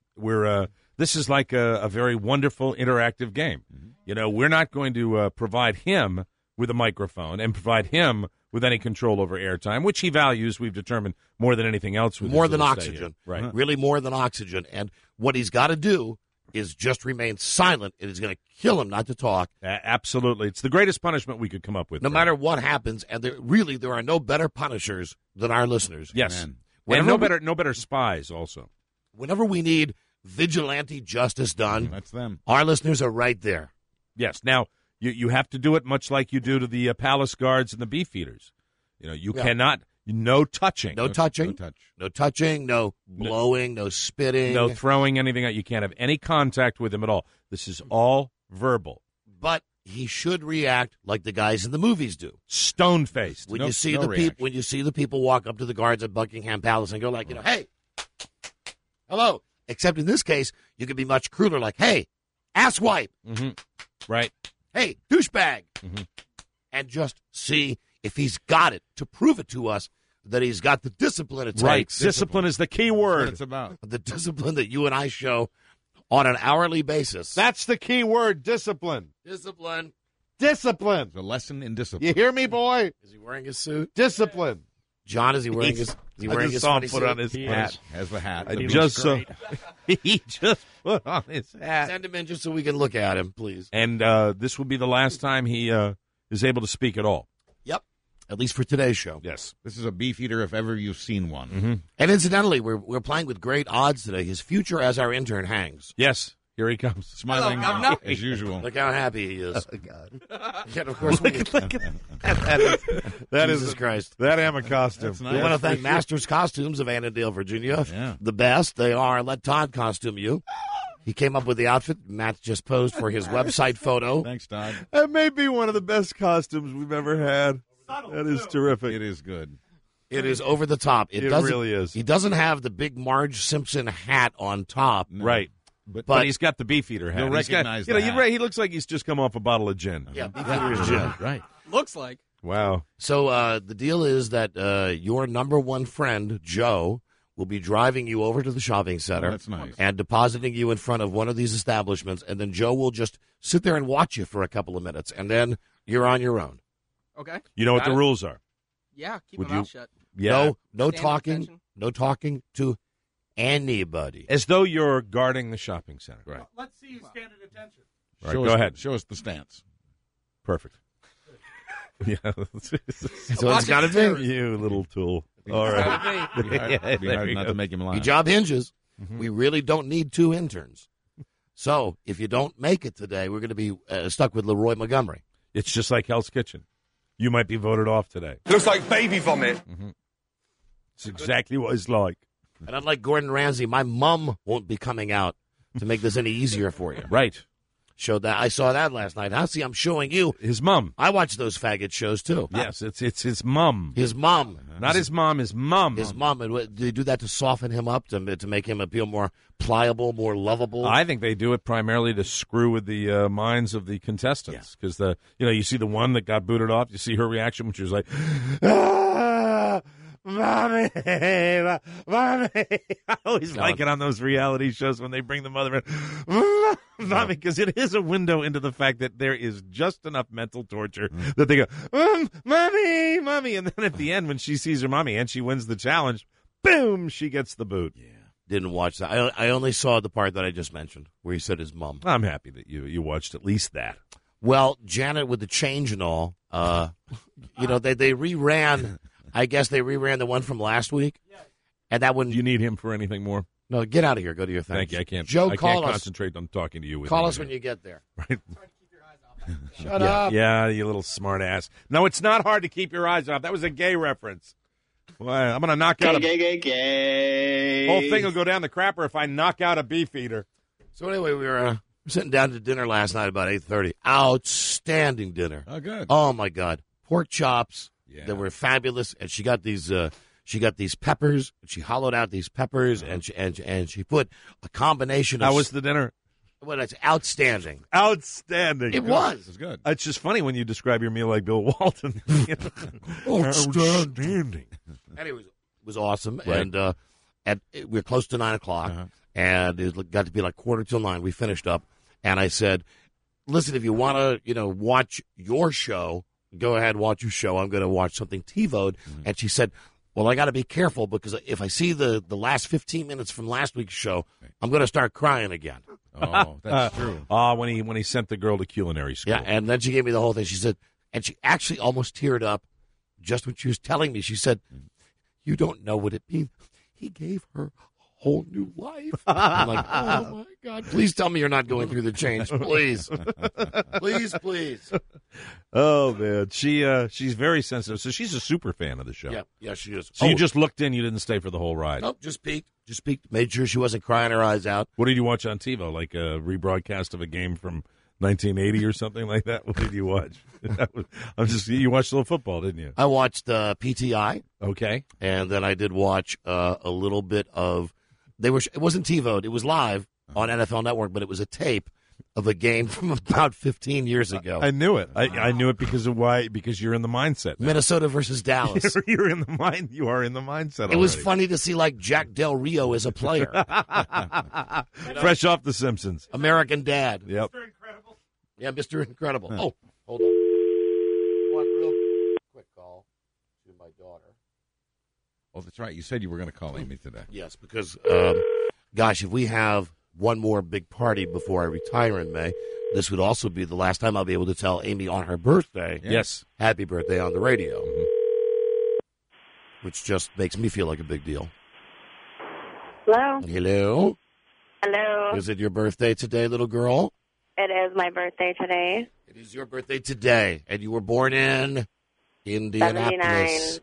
This is like a very wonderful interactive game. You know, we're not going to provide him with a microphone and provide him with any control over airtime, which he values, we've determined, more than anything else. With more his than little oxygen. stadium. Right. Really more than oxygen. And what he's got to do is just remain silent. It is going to kill him not to talk. Absolutely. It's the greatest punishment we could come up with. No matter what happens, and there are no better punishers than our listeners. Yes. And no better spies also. Whenever we need vigilante justice done, that's them. Our listeners are right there. Yes. Now, you have to do it much like you do to the palace guards and the beefeaters. You know, you cannot, no touching. No touching. No touching, no blowing, no spitting. No throwing anything out. You can't have any contact with him at all. This is all verbal. But he should react like the guys in the movies do. Stone-faced. When you see the people walk up to the guards at Buckingham Palace and go like, hey, hello. Except in this case, you could be much crueler, like, hey, asswipe. Right. Hey, douchebag. And just see if he's got it to prove it to us that he's got the discipline it takes. Right. Discipline is the key That's word. what it's about. The discipline that you and I show on an hourly basis. That's the key word, discipline. Discipline. Discipline. The lesson in discipline. You hear me, boy? Is he wearing his suit? Discipline. John, is he wearing his? Is he wearing I just his saw him funny put suit? on his hat. Has the hat. I The just beach. saw. He just put on his hat. Send him in just so we can look at him, please. And this will be the last time he is able to speak at all. Yep. At least for today's show. Yes. This is a Beefeater if ever you've seen one. Mm-hmm. And incidentally, we're playing with great odds today. His future as our intern hangs. Yes. Here he comes. Smiling as usual. Look how happy he is. Oh, God. Yeah, of course. Look at that. Jesus Christ. That am a costume. That's nice. We want to thank Masters Costumes of Annandale, Virginia. Yeah. The best. They are. Let Todd costume you. He came up with the outfit. Matt just posed for his website photo. Thanks, Todd. That may be one of the best costumes we've ever had. That is terrific. It is good. It is over the top. It doesn't- really is. He doesn't have the big Marge Simpson hat on top. No. Right. But he's got the Beefeater hat. You'll He's got- recognize you know, the you're hat. right. He looks like he's just come off a bottle of gin. Yeah, Beefeater is gin. Right. Looks like. Wow. So the deal is that your number one friend, Joe, will be driving you over to the shopping center. Oh, that's nice. And depositing you in front of one of these establishments. And then Joe will just sit there and watch you for a couple of minutes. And then you're on your own. Okay. You know what Got the it. rules are. Yeah, keep Would my mouth you- shut. Yeah. No Stand talking. attention. No talking to anybody. As though you're guarding the shopping center. Right. Let's see you stand at attention. Right, Show go us, ahead. Show us the stance. Perfect. Yeah. That's what it's got to be. You little tool. All right. Be hard, be There hard you not go. to make him Your laugh. job hinges. Mm-hmm. We really don't need two interns. So if you don't make it today, we're going to be stuck with Leroy Montgomery. It's just like Hell's Kitchen. You might be voted off today. Looks like baby vomit. It's exactly what it's like. And unlike Gordon Ramsay, my mom won't be coming out to make this any easier for you. Right. Showed that. I saw that last night. Now, see, I'm showing you. His mom. I watch those faggot shows, too. Yes, it's his mom. His mom. Not his mom, his mom. His mom. And they do that to soften him up, to make him appear more pliable, more lovable. I think they do it primarily to screw with the minds of the contestants, because you see the one that got booted off. You see her reaction when she was like, "Ah, mommy, mommy." I always like it on those reality shows when they bring the mother in, mommy, because it is a window into the fact that there is just enough mental torture that they go, mommy, mommy, and then at the end when she sees her mommy and she wins the challenge, boom, she gets the boot. Yeah. Didn't watch that. I only saw the part that I just mentioned, where he said his mom. I'm happy that you watched at least that. Well, Janet, with the change and all, they reran. I guess they reran the one from last week, and that one. Do you need him for anything more? No, get out of here. Go to your thing. Thank you. I can't. Joe, I call can't us. concentrate on talking to you. Call us when you get there. Right. Shut up. Yeah, you little smart ass. No, it's not hard to keep your eyes off. That was a gay reference. Well, I'm going to knock out gay. whole thing will go down the crapper if I knock out a Beefeater. So anyway, we were sitting down to dinner last night about 8:30. Outstanding dinner. Oh, good. Oh my God, pork chops Yeah. that were fabulous, and she got these. She got these peppers. She hollowed out these peppers, and she put a combination of. How was the dinner? Well, it's outstanding. Outstanding. It was. It's good. It's just funny when you describe your meal like Bill Walton. Outstanding. Anyway, it was awesome, Right. and we're close to 9 o'clock, and it got to be like 8:45. We finished up, and I said, "Listen, if you want to, watch your show, go ahead, watch your show. I'm going to watch something TiVo'd." And she said, "Well, I got to be careful because if I see the last 15 minutes from last week's show, I'm going to start crying again." Oh, that's true. When he sent the girl to culinary school. Yeah, and then she gave me the whole thing. She said, and she actually almost teared up just when she was telling me. She said, "You don't know what it means. He gave her a whole new life." I'm like, "Oh my God! Please tell me you're not going through the change, please, please." Oh man, she's very sensitive. So she's a super fan of the show. Yeah, she is. So you just looked in. You didn't stay for the whole ride. Nope, just peeked. Made sure she wasn't crying her eyes out. What did you watch on TiVo? Like a rebroadcast of a game from 1980 or something like that? What did you watch? You watched a little football, didn't you? I watched PTI. Okay. And then I did watch a little bit of. It wasn't TiVo'd. It was live on NFL Network, but it was a tape of a game from about 15 years ago. I knew it. I knew it because of why? Because you're in the mindset now. Minnesota versus Dallas. You're in the mind. You are in the mindset. It was already. funny to see like Jack Del Rio as a player. Fresh off The Simpsons. American Dad. Yep. Mr. Incredible. Yeah, Mr. Incredible. Oh, hold on. One real quick call to my daughter. Oh, that's right. You said you were going to call Amy today. Yes, because, gosh, if we have one more big party before I retire in May, this would also be the last time I'll be able to tell Amy on her birthday, yes, happy birthday on the radio, which just makes me feel like a big deal. Hello. Hello. Hello. Is it your birthday today, little girl? It is my birthday today. It is your birthday today, and you were born in Indianapolis.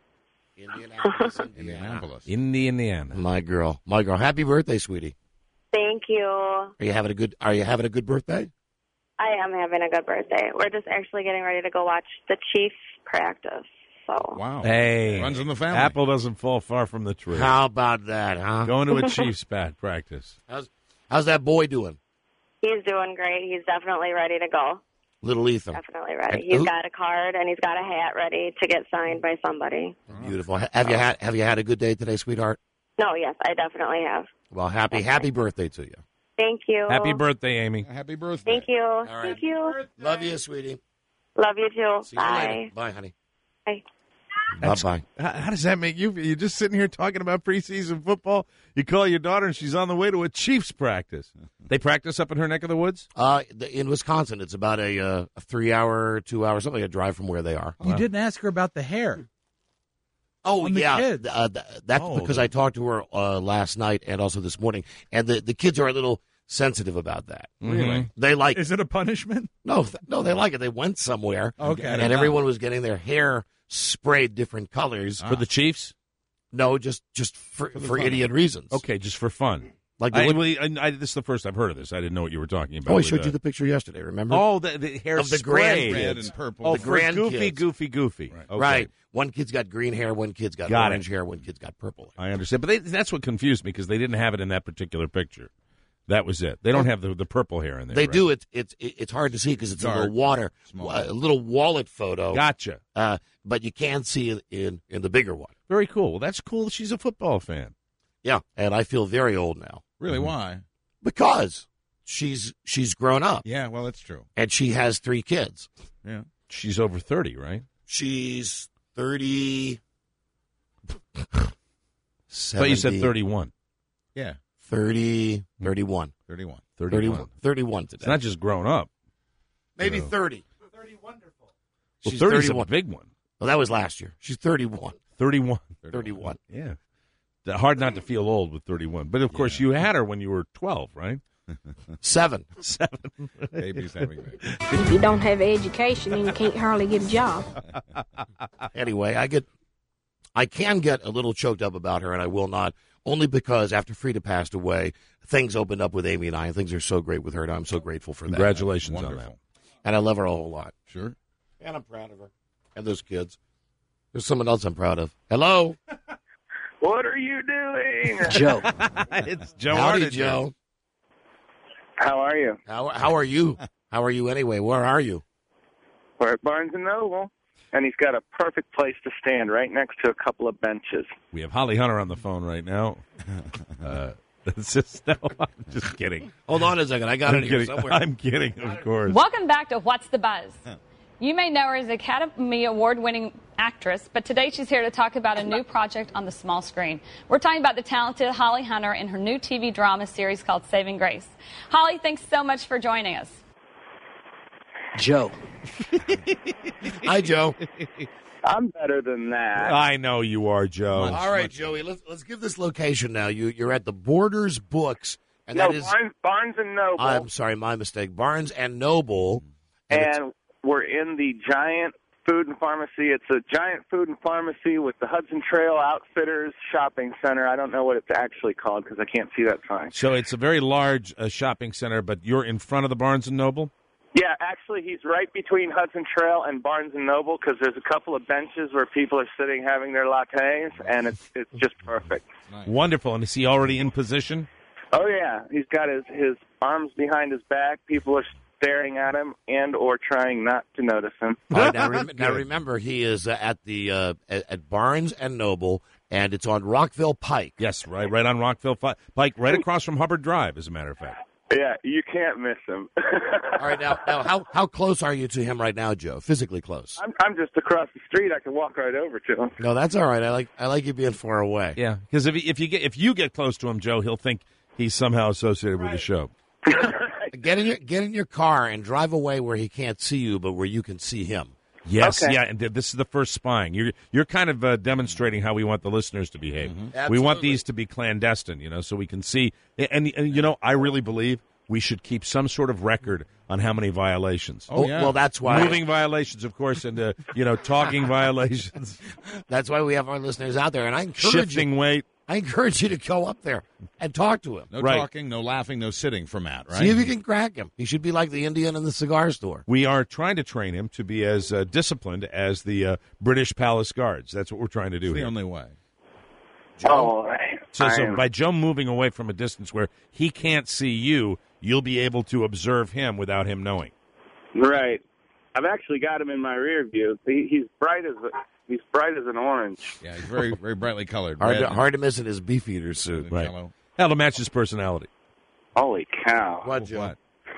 79. Indiana. My girl. Happy birthday, sweetie. Thank you. Are you having a good birthday? I am having a good birthday. We're just actually getting ready to go watch the Chiefs practice. So. Wow. Hey. Runs in the family. Apple doesn't fall far from the tree. How about that, huh? Going to a Chiefs practice. How's that boy doing? He's doing great. He's definitely ready to go. Little Ethan. Definitely ready. He's got a card and he's got a hat ready to get signed by somebody. Beautiful. Have you had a good day today, sweetheart? No, yes, I definitely have. Well, happy birthday to you. Thank you. Happy birthday, Amy. Happy birthday. Thank you. right. Thank you. Love you, sweetie. Love you too. See you Bye. later. Bye, honey. Bye. Bye-bye. How does that make you feel? You're just sitting here talking about preseason football. You call your daughter, and she's on the way to a Chiefs practice. They practice up in her neck of the woods? In Wisconsin. It's about a 3-hour, 2-hour, something, a drive from where they are. You didn't ask her about the hair. Oh, On the yeah. kids. That's because I talked to her last night and also this morning, and the kids are a little sensitive about that. Really? They like Is it a punishment? No, they like it. They went somewhere, Okay. and everyone was getting their hair sprayed different colors. For the Chiefs? No, just for idiot reasons. Okay, just for fun. Like this is the first I've heard of this. I didn't know what you were talking about. Oh, I showed you the picture yesterday, remember? Oh, the hair of the spray. grandkids. Red and purple. Oh, the for grandkids. goofy. Right. Okay. Right. One kid's got green hair, one kid's got orange hair, one kid's got purple hair. I understand. But that's what confused me because they didn't have it in that particular picture. That was it. They don't have the purple hair in there. They right? do. It's hard to see because it's Dark. a little wallet photo. Gotcha. But you can see it in the bigger one. Very cool. Well, that's cool. She's a football fan. Yeah, and I feel very old now. Really? Why? Because she's grown up. Yeah, well, that's true. And she has 3 kids. Yeah. She's over 30, right? She's 30. But you said 31. Yeah. 30, 31. 31. 31 today. It's not just grown up. Maybe 30. 30 wonderful. Well, She's 30 is 31. a big one. Well, that was last year. She's 31. 31. 31. Yeah. Hard not to feel old with 31. But, of course, you had her when you were 12, right? 7. Baby's having baby. If you don't have education, then you can't hardly get a job. Anyway, I can get a little choked up about her, and I will not, only because after Frida passed away, things opened up with Amy and I, and things are so great with her, and I'm so grateful for that. Congratulations on that. And I love her a whole lot. Sure. And I'm proud of her. And those kids. There's someone else I'm proud of. Hello? What are you doing? Joe. It's Joe. Howdy, Joe. How are you? How are you? How are you anyway? Where are you? We're at Barnes & Noble, and he's got a perfect place to stand right next to a couple of benches. We have Holly Hunter on the phone right now. It's just, no, I'm just kidding. Hold on a second. I got it here kidding. somewhere. I'm kidding, of course. Welcome back to What's the Buzz? You may know her as Academy Award-winning actress, but today she's here to talk about a new project on the small screen. We're talking about the talented Holly Hunter and her new TV drama series called Saving Grace. Holly, thanks so much for joining us. Joe. Hi, Joe. I'm better than that. I know you are, Joe. All right, Joey, let's give this location now. You're at the Borders Books, and No, that is Barnes & Noble. I'm sorry, my mistake. Barnes and Noble, And we're in the giant food and pharmacy. It's a giant food and pharmacy with the Hudson Trail Outfitters Shopping Center. I don't know what it's actually called because I can't see that sign. So it's a very large shopping center, but you're in front of the Barnes & Noble? Yeah, actually, he's right between Hudson Trail and Barnes & Noble because there's a couple of benches where people are sitting having their lattes, and it's just perfect. Wonderful. And is he already in position? Oh yeah, he's got his arms behind his back. People are staring at him and or trying not to notice him. All right, now remember, he is at the at Barnes and Noble, and it's on Rockville Pike. Yes, right on Rockville Pike, right across from Hubbard Drive, as a matter of fact. Yeah, you can't miss him. All right, now how close are you to him right now, Joe? Physically close? I'm just across the street. I can walk right over to him. No, that's all right. I like you being far away. Yeah, because if you get close to him, Joe, he'll think he's somehow associated with the show. Get in your car and drive away where he can't see you, but where you can see him. Yes, Okay. yeah, and this is the first spying. You're kind of demonstrating how we want the listeners to behave. Mm-hmm. We want these to be clandestine, so we can see. And I really believe we should keep some sort of record on how many violations. Oh, yeah. Well, that's why moving violations, of course, and talking violations. That's why we have our listeners out there, and I encourage Shifting weight. I encourage you to go up there and talk to him. No talking, no laughing, no sitting for Matt, right? See if you can crack him. He should be like the Indian in the cigar store. We are trying to train him to be as disciplined as the British Palace Guards. That's what we're trying to do It's the here. only way. All right. So by Joe moving away from a distance where he can't see you, you'll be able to observe him without him knowing. Right. I've actually got him in my rear view. He's bright as an orange. Yeah, he's very, very brightly colored. Hard to miss in his Beefeater suit. Right. That'll match his personality. Holy cow! What, Joe?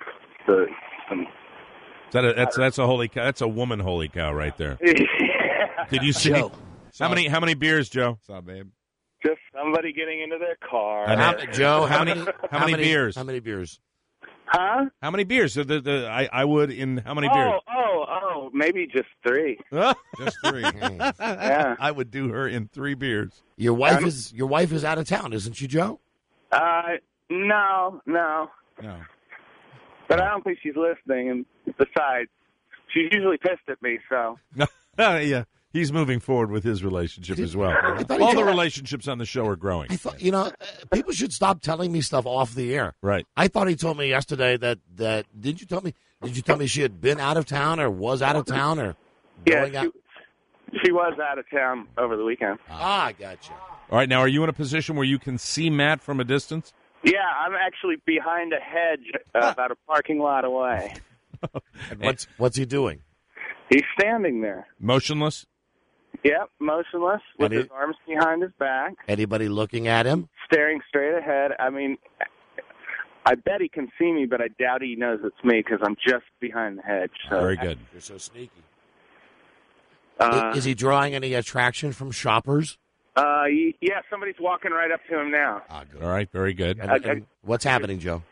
That's a holy cow. That's a woman holy cow right there. Did you see? Joe. How many beers, Joe? What's up, babe? Just somebody getting into their car. Joe, how many beers? How many beers? Huh? How many beers? I would in how many beers? Oh, maybe just 3. Just 3. Yeah. I would do her in 3 beers. Your wife is out of town, isn't she, Joe? No. But I don't think she's listening. And besides, she's usually pissed at me. So. Yeah. He's moving forward with his relationship as well. All the relationships on the show are growing. I thought, people should stop telling me stuff off the air. Right. I thought he told me yesterday that did you tell me she had been out of town or was out of town or going out? She was out of town over the weekend. I gotcha. All right, now are you in a position where you can see Matt from a distance? Yeah, I'm actually behind a hedge about a parking lot away. And what's he doing? He's standing there. Motionless? Yep, motionless, with his arms behind his back. Anybody looking at him? Staring straight ahead. I mean, I bet he can see me, but I doubt he knows it's me because I'm just behind the hedge. So. Very good. You're so sneaky. Is he drawing any attraction from shoppers? Yeah, somebody's walking right up to him now. Good. All right, very good. And what's happening, Joe?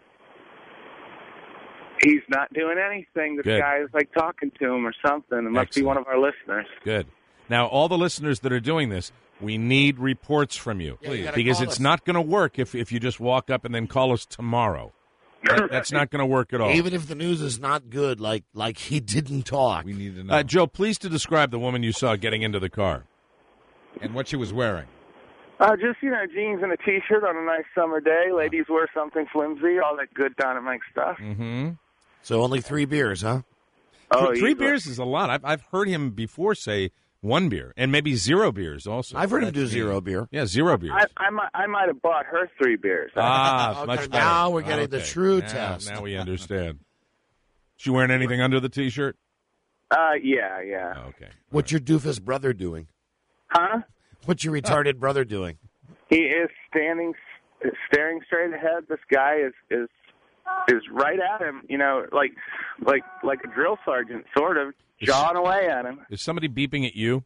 He's not doing anything. This Good. guy is like talking to him or something. It must be one of our listeners. Good. Now, all the listeners that are doing this, we need reports from you. Yeah, because it's not going to work if you just walk up and then call us tomorrow. That's not going to work at all. Even if the news is not good, like he didn't talk. We need to know. Joe, please to describe the woman you saw getting into the car. And what she was wearing. Just, jeans and a T-shirt on a nice summer day. Ladies wear something flimsy, all that good Dynamite stuff. Mm-hmm. So only 3 beers, huh? Oh, three beers is a lot. I've heard him before say 1 beer, and maybe 0 beers also. I've heard him do 0 beer. Yeah, 0 beers. I might have bought her 3 beers. Much better. Now we're getting the true now, test. Now we understand. She wearing anything under the T-shirt? Yeah. Okay. What's your doofus brother doing? Huh? What's your retarded brother doing? He is staring straight ahead. This guy is right at him, like a drill sergeant, sort of, jawing away at him. Is somebody beeping at you?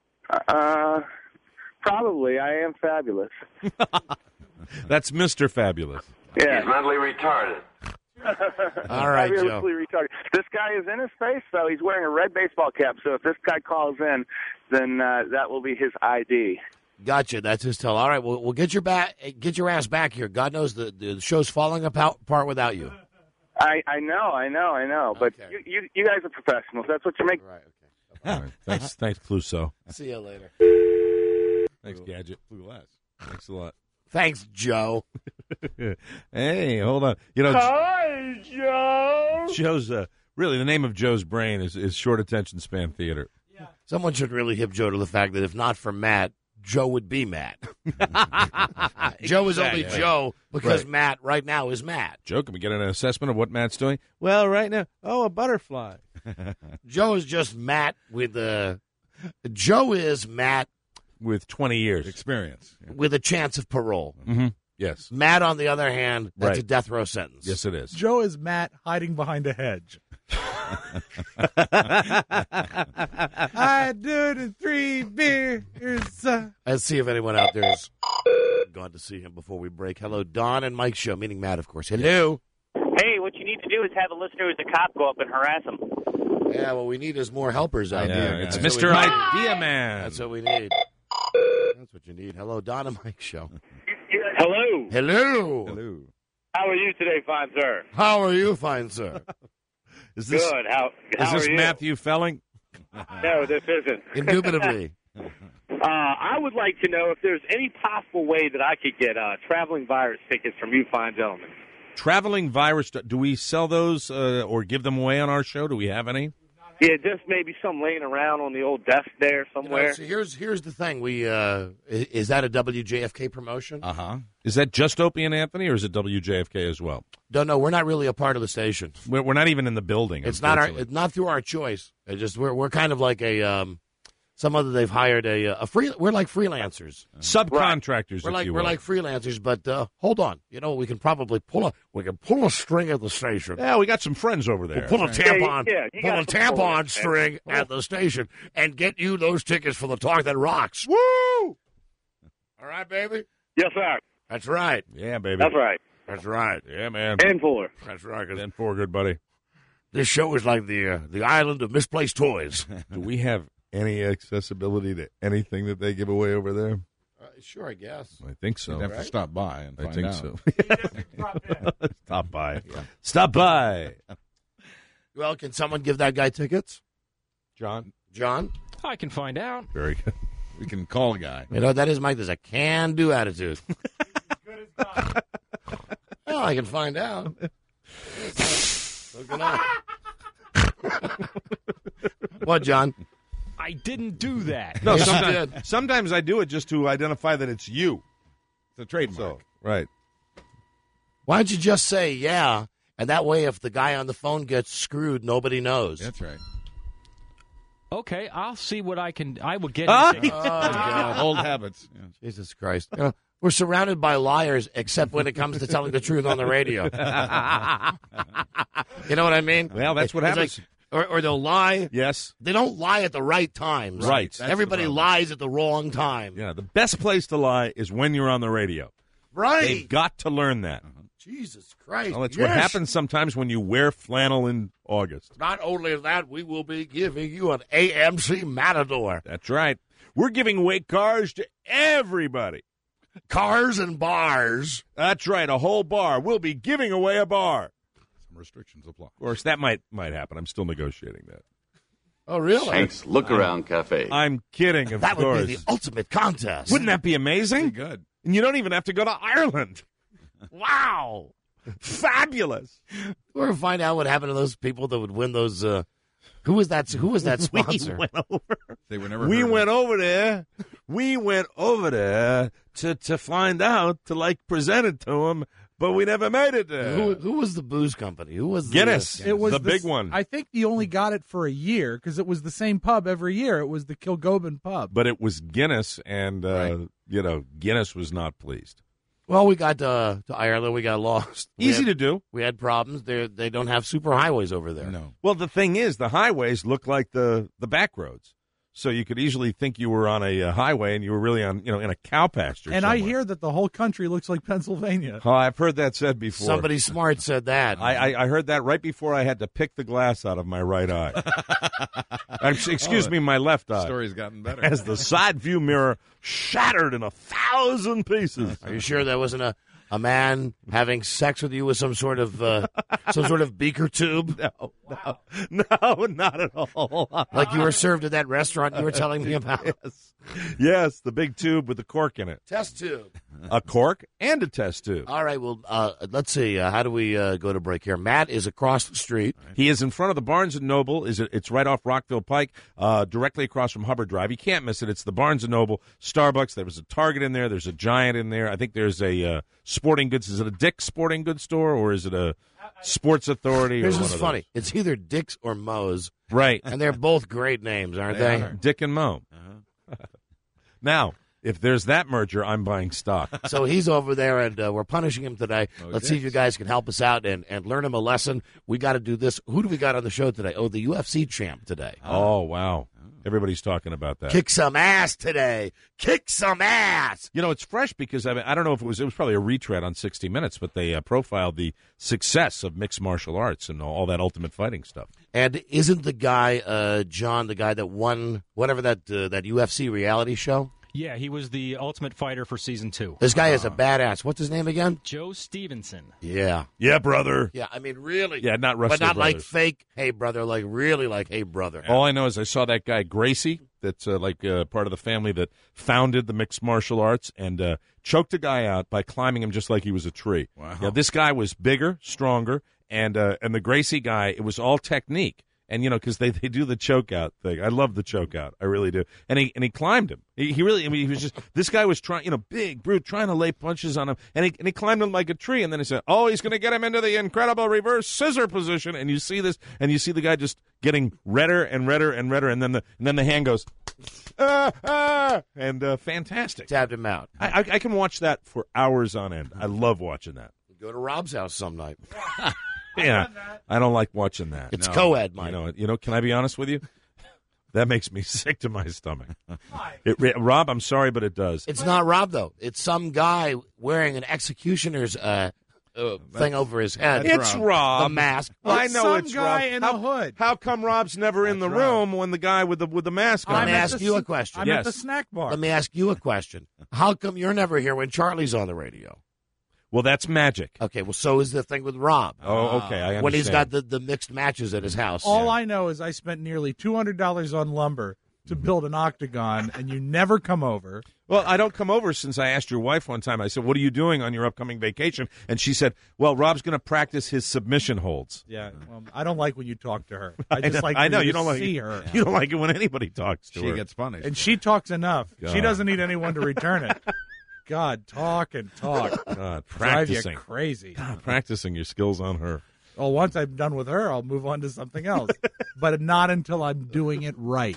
Probably. I am fabulous. That's Mr. Fabulous. Yeah. He's mentally retarded. All right, Joe. Fabulously retarded. This guy is in his face, though. He's wearing a red baseball cap, so if this guy calls in, then that will be his ID. Gotcha. That's his tell. All right, we'll get your ass back here. God knows the show's falling apart without you. I know. But Okay. you guys are professionals. That's what you make. Right. Okay. All right. Thanks, Clouseau. See you later. Thanks, Gadget. Thanks a lot. Thanks, Joe. Hey, hold on. Hi, Joe. Joe's really the name of Joe's brain is short attention span theater. Someone should really hip Joe to the fact that if not for Matt, Joe would be Matt. Joe is only Joe because Matt right now is Matt. Joe, can we get an assessment of what Matt's doing? Well, right now, a butterfly. Joe is just Matt Joe is Matt with 20 years experience, with a chance of parole. Mm-hmm. Yes. Matt, on the other hand, that's a death row sentence. Yes, it is. Joe is Matt hiding behind a hedge. I do it in 3 beers. Let's see if anyone out there has gone to see him before we break. Hello, Don and Mike Show, meaning Matt, of course. Hello. Hey, what you need to do is have a listener who's a cop go up and harass him. Yeah, what we need is more helpers out there. It's Mr. Idea Man. That's what we need. That's what you need. Hello, Don and Mike Show. Hello. Hello. Hello. How are you today, fine sir? How are you, fine sir? Is this, good. How is this are you? Matthew Felling? No, this isn't. Indubitably. I would like to know if there's any possible way that I could get traveling virus tickets from you fine gentlemen. Traveling virus, do we sell those or give them away on our show? Do we have any? Yeah, just maybe some laying around on the old desk there somewhere. So here's the thing. We is that a WJFK promotion? Is that just Opie and Anthony, or is it WJFK as well? Don't know. We're not really a part of the station. We're not even in the building. It's not through our choice. It just we're kind of like a some other they've hired a free. We're like freelancers, subcontractors. We're like freelancers. But hold on, we can probably pull a string at the station. Yeah, we got some friends over there. We'll pull a tampon string at the station and get you those tickets for the Talk That Rocks. Woo! All right, baby. Yes, sir. That's right. Yeah, baby. That's right. That's right. Yeah, man. 10-4. That's right. 10-4, good buddy. This show is like the island of misplaced toys. Do we have any accessibility to anything that they give away over there? Sure, I guess. I think so. You'd have to stop by and find out. So. Stop by. Yeah. Stop by. Well, can someone give that guy tickets? John? I can find out. Very good. We can call a guy. You know what that is, Mike? There's a can-do attitude. Well, I can find out. So can I. What, John? I didn't do that. No, sometimes I do it just to identify that it's you. It's a trademark. Right. Why don't you just say, yeah, and that way if the guy on the phone gets screwed, nobody knows. That's right. Okay, I'll see what I can. I will get God. Old habits. Yeah. Jesus Christ. We're surrounded by liars, except when it comes to telling the truth on the radio. You know what I mean? Well, that's what happens. Or they'll lie. Yes. They don't lie at the right times. Right. Everybody lies at the wrong time. Yeah, the best place to lie is when you're on the radio. Right. They've got to learn that. Jesus Christ. Well, that's what happens sometimes when you wear flannel in August. Not only that, we will be giving you an AMC Matador. That's right. We're giving away cars to everybody. Cars and bars. That's right, a whole bar. We'll be giving away a bar. Some restrictions apply. Of course, that might happen. I'm still negotiating that. Oh, really? Thanks. Look Around Cafe. I'm kidding, of that course. Would be the ultimate contest. Wouldn't that be amazing? Pretty good. And you don't even have to go to Ireland. Wow. Fabulous. We're going to find out what happened to those people that would win those. Who was that sponsor? We went over. They were never. We went over there. We went over there to find out, to present it to them, but we never made it there. Who was the booze company? Who was Guinness? It was the big one. I think he only got it for a year because it was the same pub every year. It was the Kilgoban pub. But it was Guinness, and Guinness was not pleased. Well, we got to Ireland. We got lost. Easy to do. We had problems. They don't have super highways over there. No. Well, the thing is, the highways look like the back roads. So you could easily think you were on a highway and you were really on, in a cow pasture. And somewhere. I hear that the whole country looks like Pennsylvania. Oh, I've heard that said before. Somebody smart said that. I heard that right before I had to pick the glass out of my right eye. Excuse me, my left eye. The story's gotten better. As the side view mirror shattered in 1,000 pieces. Are you sure that wasn't a A man having sex with you with some sort of beaker tube? No, not at all. Like you were served at that restaurant you were telling me about? Yes, the big tube with the cork in it. Test tube. A cork and a test tube. All right, well, let's see. How do we go to break here? Matt is across the street. He is in front of the Barnes & Noble. It's right off Rockville Pike, directly across from Hubbard Drive. You can't miss it. It's the Barnes & Noble, Starbucks. There was a Target in there. There's a Giant in there. I think there's a sporting goods. Is it a Dick's sporting goods store or is it a Sports Authority? Here's or what's funny. It's either Dick's or Moe's. Right. And they're both great names, aren't they? Dick and Moe. Now, if there's that merger, I'm buying stock. So he's over there, and we're punishing him today. Let's see if you guys can help us out and learn him a lesson. We got to do this. Who do we got on the show today? Oh, the UFC champ today. Oh, wow. Everybody's talking about that. Kick some ass today. Kick some ass. You know, it's fresh because, I don't know if it was probably a retread on 60 Minutes, but they profiled the success of mixed martial arts and all that ultimate fighting stuff. And isn't the guy, John, the guy that won whatever that UFC reality show? Yeah, he was the Ultimate Fighter for Season 2. This guy is a badass. What's his name again? Joe Stevenson. Yeah. Yeah, brother. Yeah, I mean, really. Yeah, not Wrestler But not Brothers. like fake, hey, brother, like really like, hey, brother. All I know is I saw that guy, Gracie, that's part of the family that founded the mixed martial arts and choked a guy out by climbing him just like he was a tree. Wow. Yeah, this guy was bigger, stronger, and the Gracie guy, it was all technique. And, because they do the choke out thing. I love the choke out. I really do. And he climbed him. He really, he was just, this guy was trying, big brute, trying to lay punches on him. And he climbed him like a tree. And then he said, oh, he's going to get him into the incredible reverse scissor position. And you see this, and you see the guy just getting redder and redder and redder. And then the hand goes, and fantastic. Tapped him out. I can watch that for hours on end. I love watching that. Go to Rob's house some night. Yeah, I don't like watching that. It's co-ed, Mike. Can I be honest with you? That makes me sick to my stomach. Rob, I'm sorry, but it does. It's not Rob, though. It's some guy wearing an executioner's thing over his head. It's Rob. The mask. I know it's some guy in a hood. How come Rob's never in the room when the guy with the mask on? Let me ask you a question. I'm at the snack bar. Let me ask you a question. How come you're never here when Charlie's on the radio? Well, that's magic. Okay, well, so is the thing with Rob. Oh, okay, I understand. When he's got the mixed matches at his house. All I know is I spent nearly $200 on lumber to build an octagon, and you never come over. Well, I don't come over since I asked your wife one time. I said, what are you doing on your upcoming vacation? And she said, well, Rob's going to practice his submission holds. Yeah, well, I don't like when you talk to her. I just like I know you you don't like see her. You don't like it when anybody talks to her. She gets punished. And she talks enough. God. She doesn't need anyone to return it. God, talk and talk. God, Drive practicing. you crazy. God, practicing your skills on her. Well, once I'm done with her, I'll move on to something else. But not until I'm doing it right.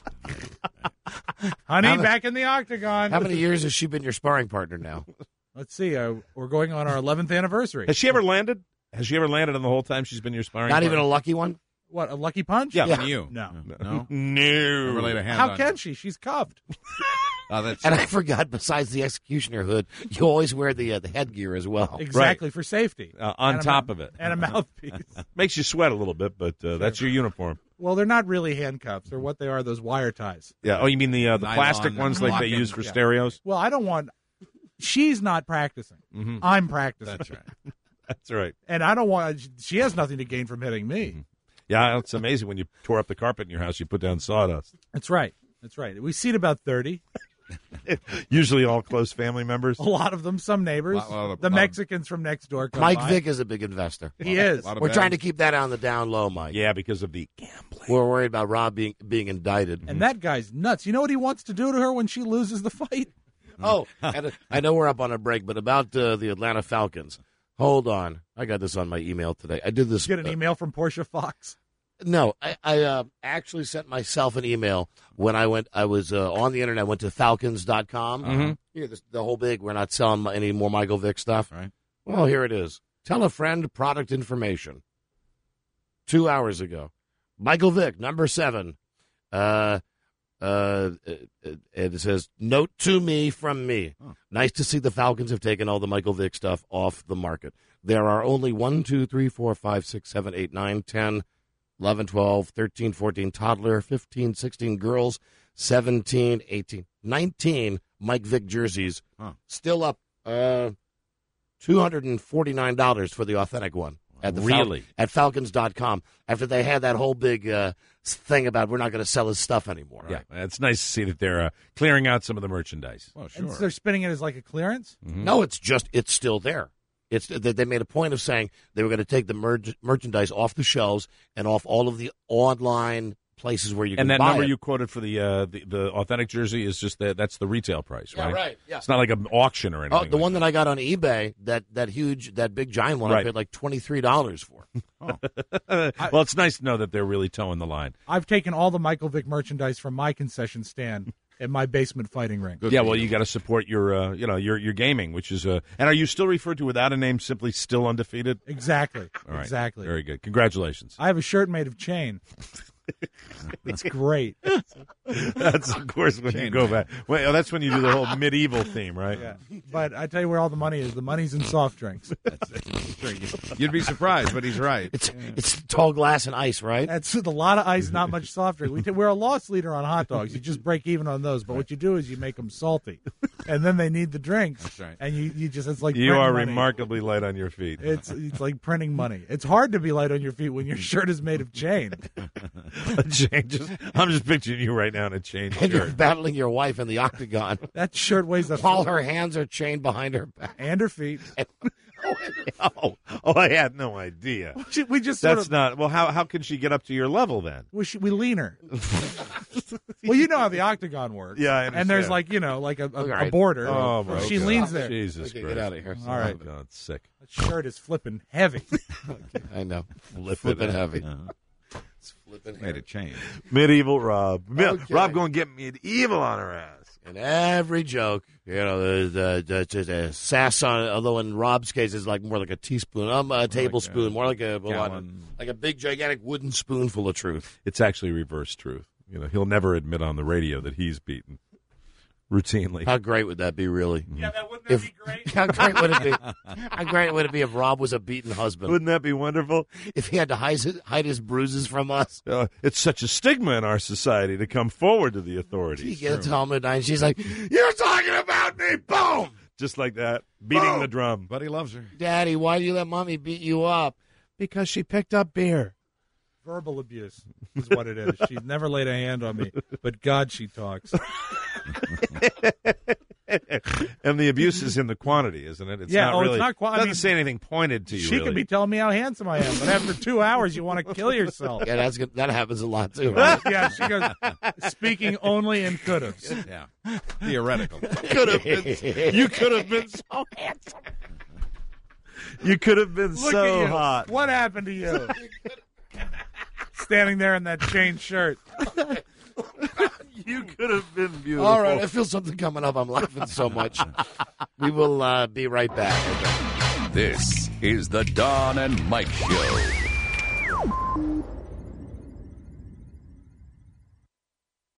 Honey, back in the octagon. How many years has she been your sparring partner now? Let's see. We're going on our 11th anniversary. Has she ever landed? Has she ever landed on the whole time she's been your sparring Not partner? even a lucky one? What, a lucky punch? Yeah. From you. No. No? No. Never laid a hand How on can her. she? She's cuffed. And I forgot, besides the executioner hood, you always wear the headgear as well. Exactly, for safety. On And top of it. And a mouthpiece. Makes you sweat a little bit, but that's your uniform. Well, they're not really handcuffs. They're what they are, those wire ties. Yeah. Oh, you mean the Nylon plastic ones like they locking. use for Yeah. stereos? Well, I don't want... She's not practicing. Mm-hmm. I'm practicing. That's right. That's right. And I don't want... She has nothing to gain from hitting me. Yeah, it's amazing when you tore up the carpet in your house, you put down sawdust. That's right. That's right. We seat about 30. Usually all close family members. A lot of them, some neighbors. The Mexicans from next door come Mike by. Vick is a big investor. He is. We're trying to keep that on the down low, Mike. Yeah, because of the gambling. We're worried about Rob being indicted. And that guy's nuts. You know what he wants to do to her when she loses the fight? Oh, and I know we're up on a break, but about the Atlanta Falcons. Hold on. I got this on my email today. I did this. Get an email from Portia Fox. No, I actually sent myself an email when I was on the internet. I went to falcons.com. Mm-hmm. Here, the whole big, we're not selling any more Michael Vick stuff. Right. Well, here it is. Tell a friend product information. 2 hours ago. Michael Vick, number 7. It says, note to me from me. Oh. Nice to see the Falcons have taken all the Michael Vick stuff off the market. There are only 1, 2, 3, 4, 5, 6, 7, 8, 9, 10, 11, 12, 13, 14, toddler, 15, 16, girls, 17, 18, 19 Mike Vick jerseys. Still up $249 for the authentic one. Really? At Falcons.com, after they had that whole big thing about we're not going to sell his stuff anymore. Yeah, it's nice to see that they're clearing out some of the merchandise. Oh, sure. And so they're spinning it as like a clearance? Mm-hmm. No, it's still there. They made a point of saying they were going to take the merchandise off the shelves and off all of the online places where you can buy it. And that number you quoted for the authentic jersey is just that's the retail price, right? Yeah, right. Yeah. It's not like an auction or anything. Oh, the one that I got on eBay, that big giant one, I paid like $23 for. Well, it's nice to know that they're really towing the line. I've taken all the Michael Vick merchandise from my concession stand in my basement fighting ring. Well, you got to support your gaming, which is and are you still referred to without a name, simply still undefeated? Exactly. All right. Exactly. Very good. Congratulations. I have a shirt made of chain. It's great. That's, of course, when you go back. Well, that's when you do the whole medieval theme, right? Yeah. But I tell you where all the money is. The money's in soft drinks. You'd be surprised, but he's right. It's tall glass and ice, right? That's a lot of ice, not much soft drink. We're a loss leader on hot dogs. You just break even on those. But what you do is you make them salty, and then they need the drinks. That's right. And you just it's like you are money. remarkably light on your feet. It's like printing money. It's hard to be light on your feet when your shirt is made of chain. I'm just picturing you right now in a chain And you're shirt. battling your wife in the octagon. That shirt weighs while her hands are chained behind her back. And her feet. I had no idea. We just That's not. Well, how can she get up to your level then? We lean her. Well, you know how the octagon works. Yeah, I understand. And there's like a border. Oh, my She God. leans there. Jesus Christ. Get out of here. All right. Oh, God, it's sick. That shirt is flipping heavy. I know. Flipping heavy. It's flipping made a change. Medieval Rob. Okay. Rob going to get medieval on her ass. And every joke, the sass on. Although in Rob's case, it's like more like a teaspoon, a tablespoon, more like a big gigantic wooden spoonful of truth. It's actually reverse truth. He'll never admit on the radio that he's beaten routinely. How great would that be, really? Yeah, wouldn't that be great? How great would it be? How great would it be if Rob was a beaten husband? Wouldn't that be wonderful? If he had to hide his bruises from us. It's such a stigma in our society to come forward to the He authorities. gets home at night and she's like, "You're talking about me!" Boom! Just like that, beating the drum. But he loves her. Daddy, why do you let Mommy beat you up? Because she picked up beer. Verbal abuse is what it is. She's never laid a hand on me, but God, she talks. And the abuse is in the quantity, isn't it? It's Yeah, not really. it's not doesn't say anything pointed to you. She really. could be telling me how handsome I am, but after 2 hours, you want to kill yourself. Yeah, that's good. That happens a lot too. Right? Yeah, she goes, speaking only in could-haves. Yeah. Theoretical. You could have been so handsome. You could have been Look so at you. hot. What happened to you? Standing there in that chain shirt. You could have been beautiful. All right, I feel something coming up. I'm laughing so much. We will be right back. This is the Don and Mike Show.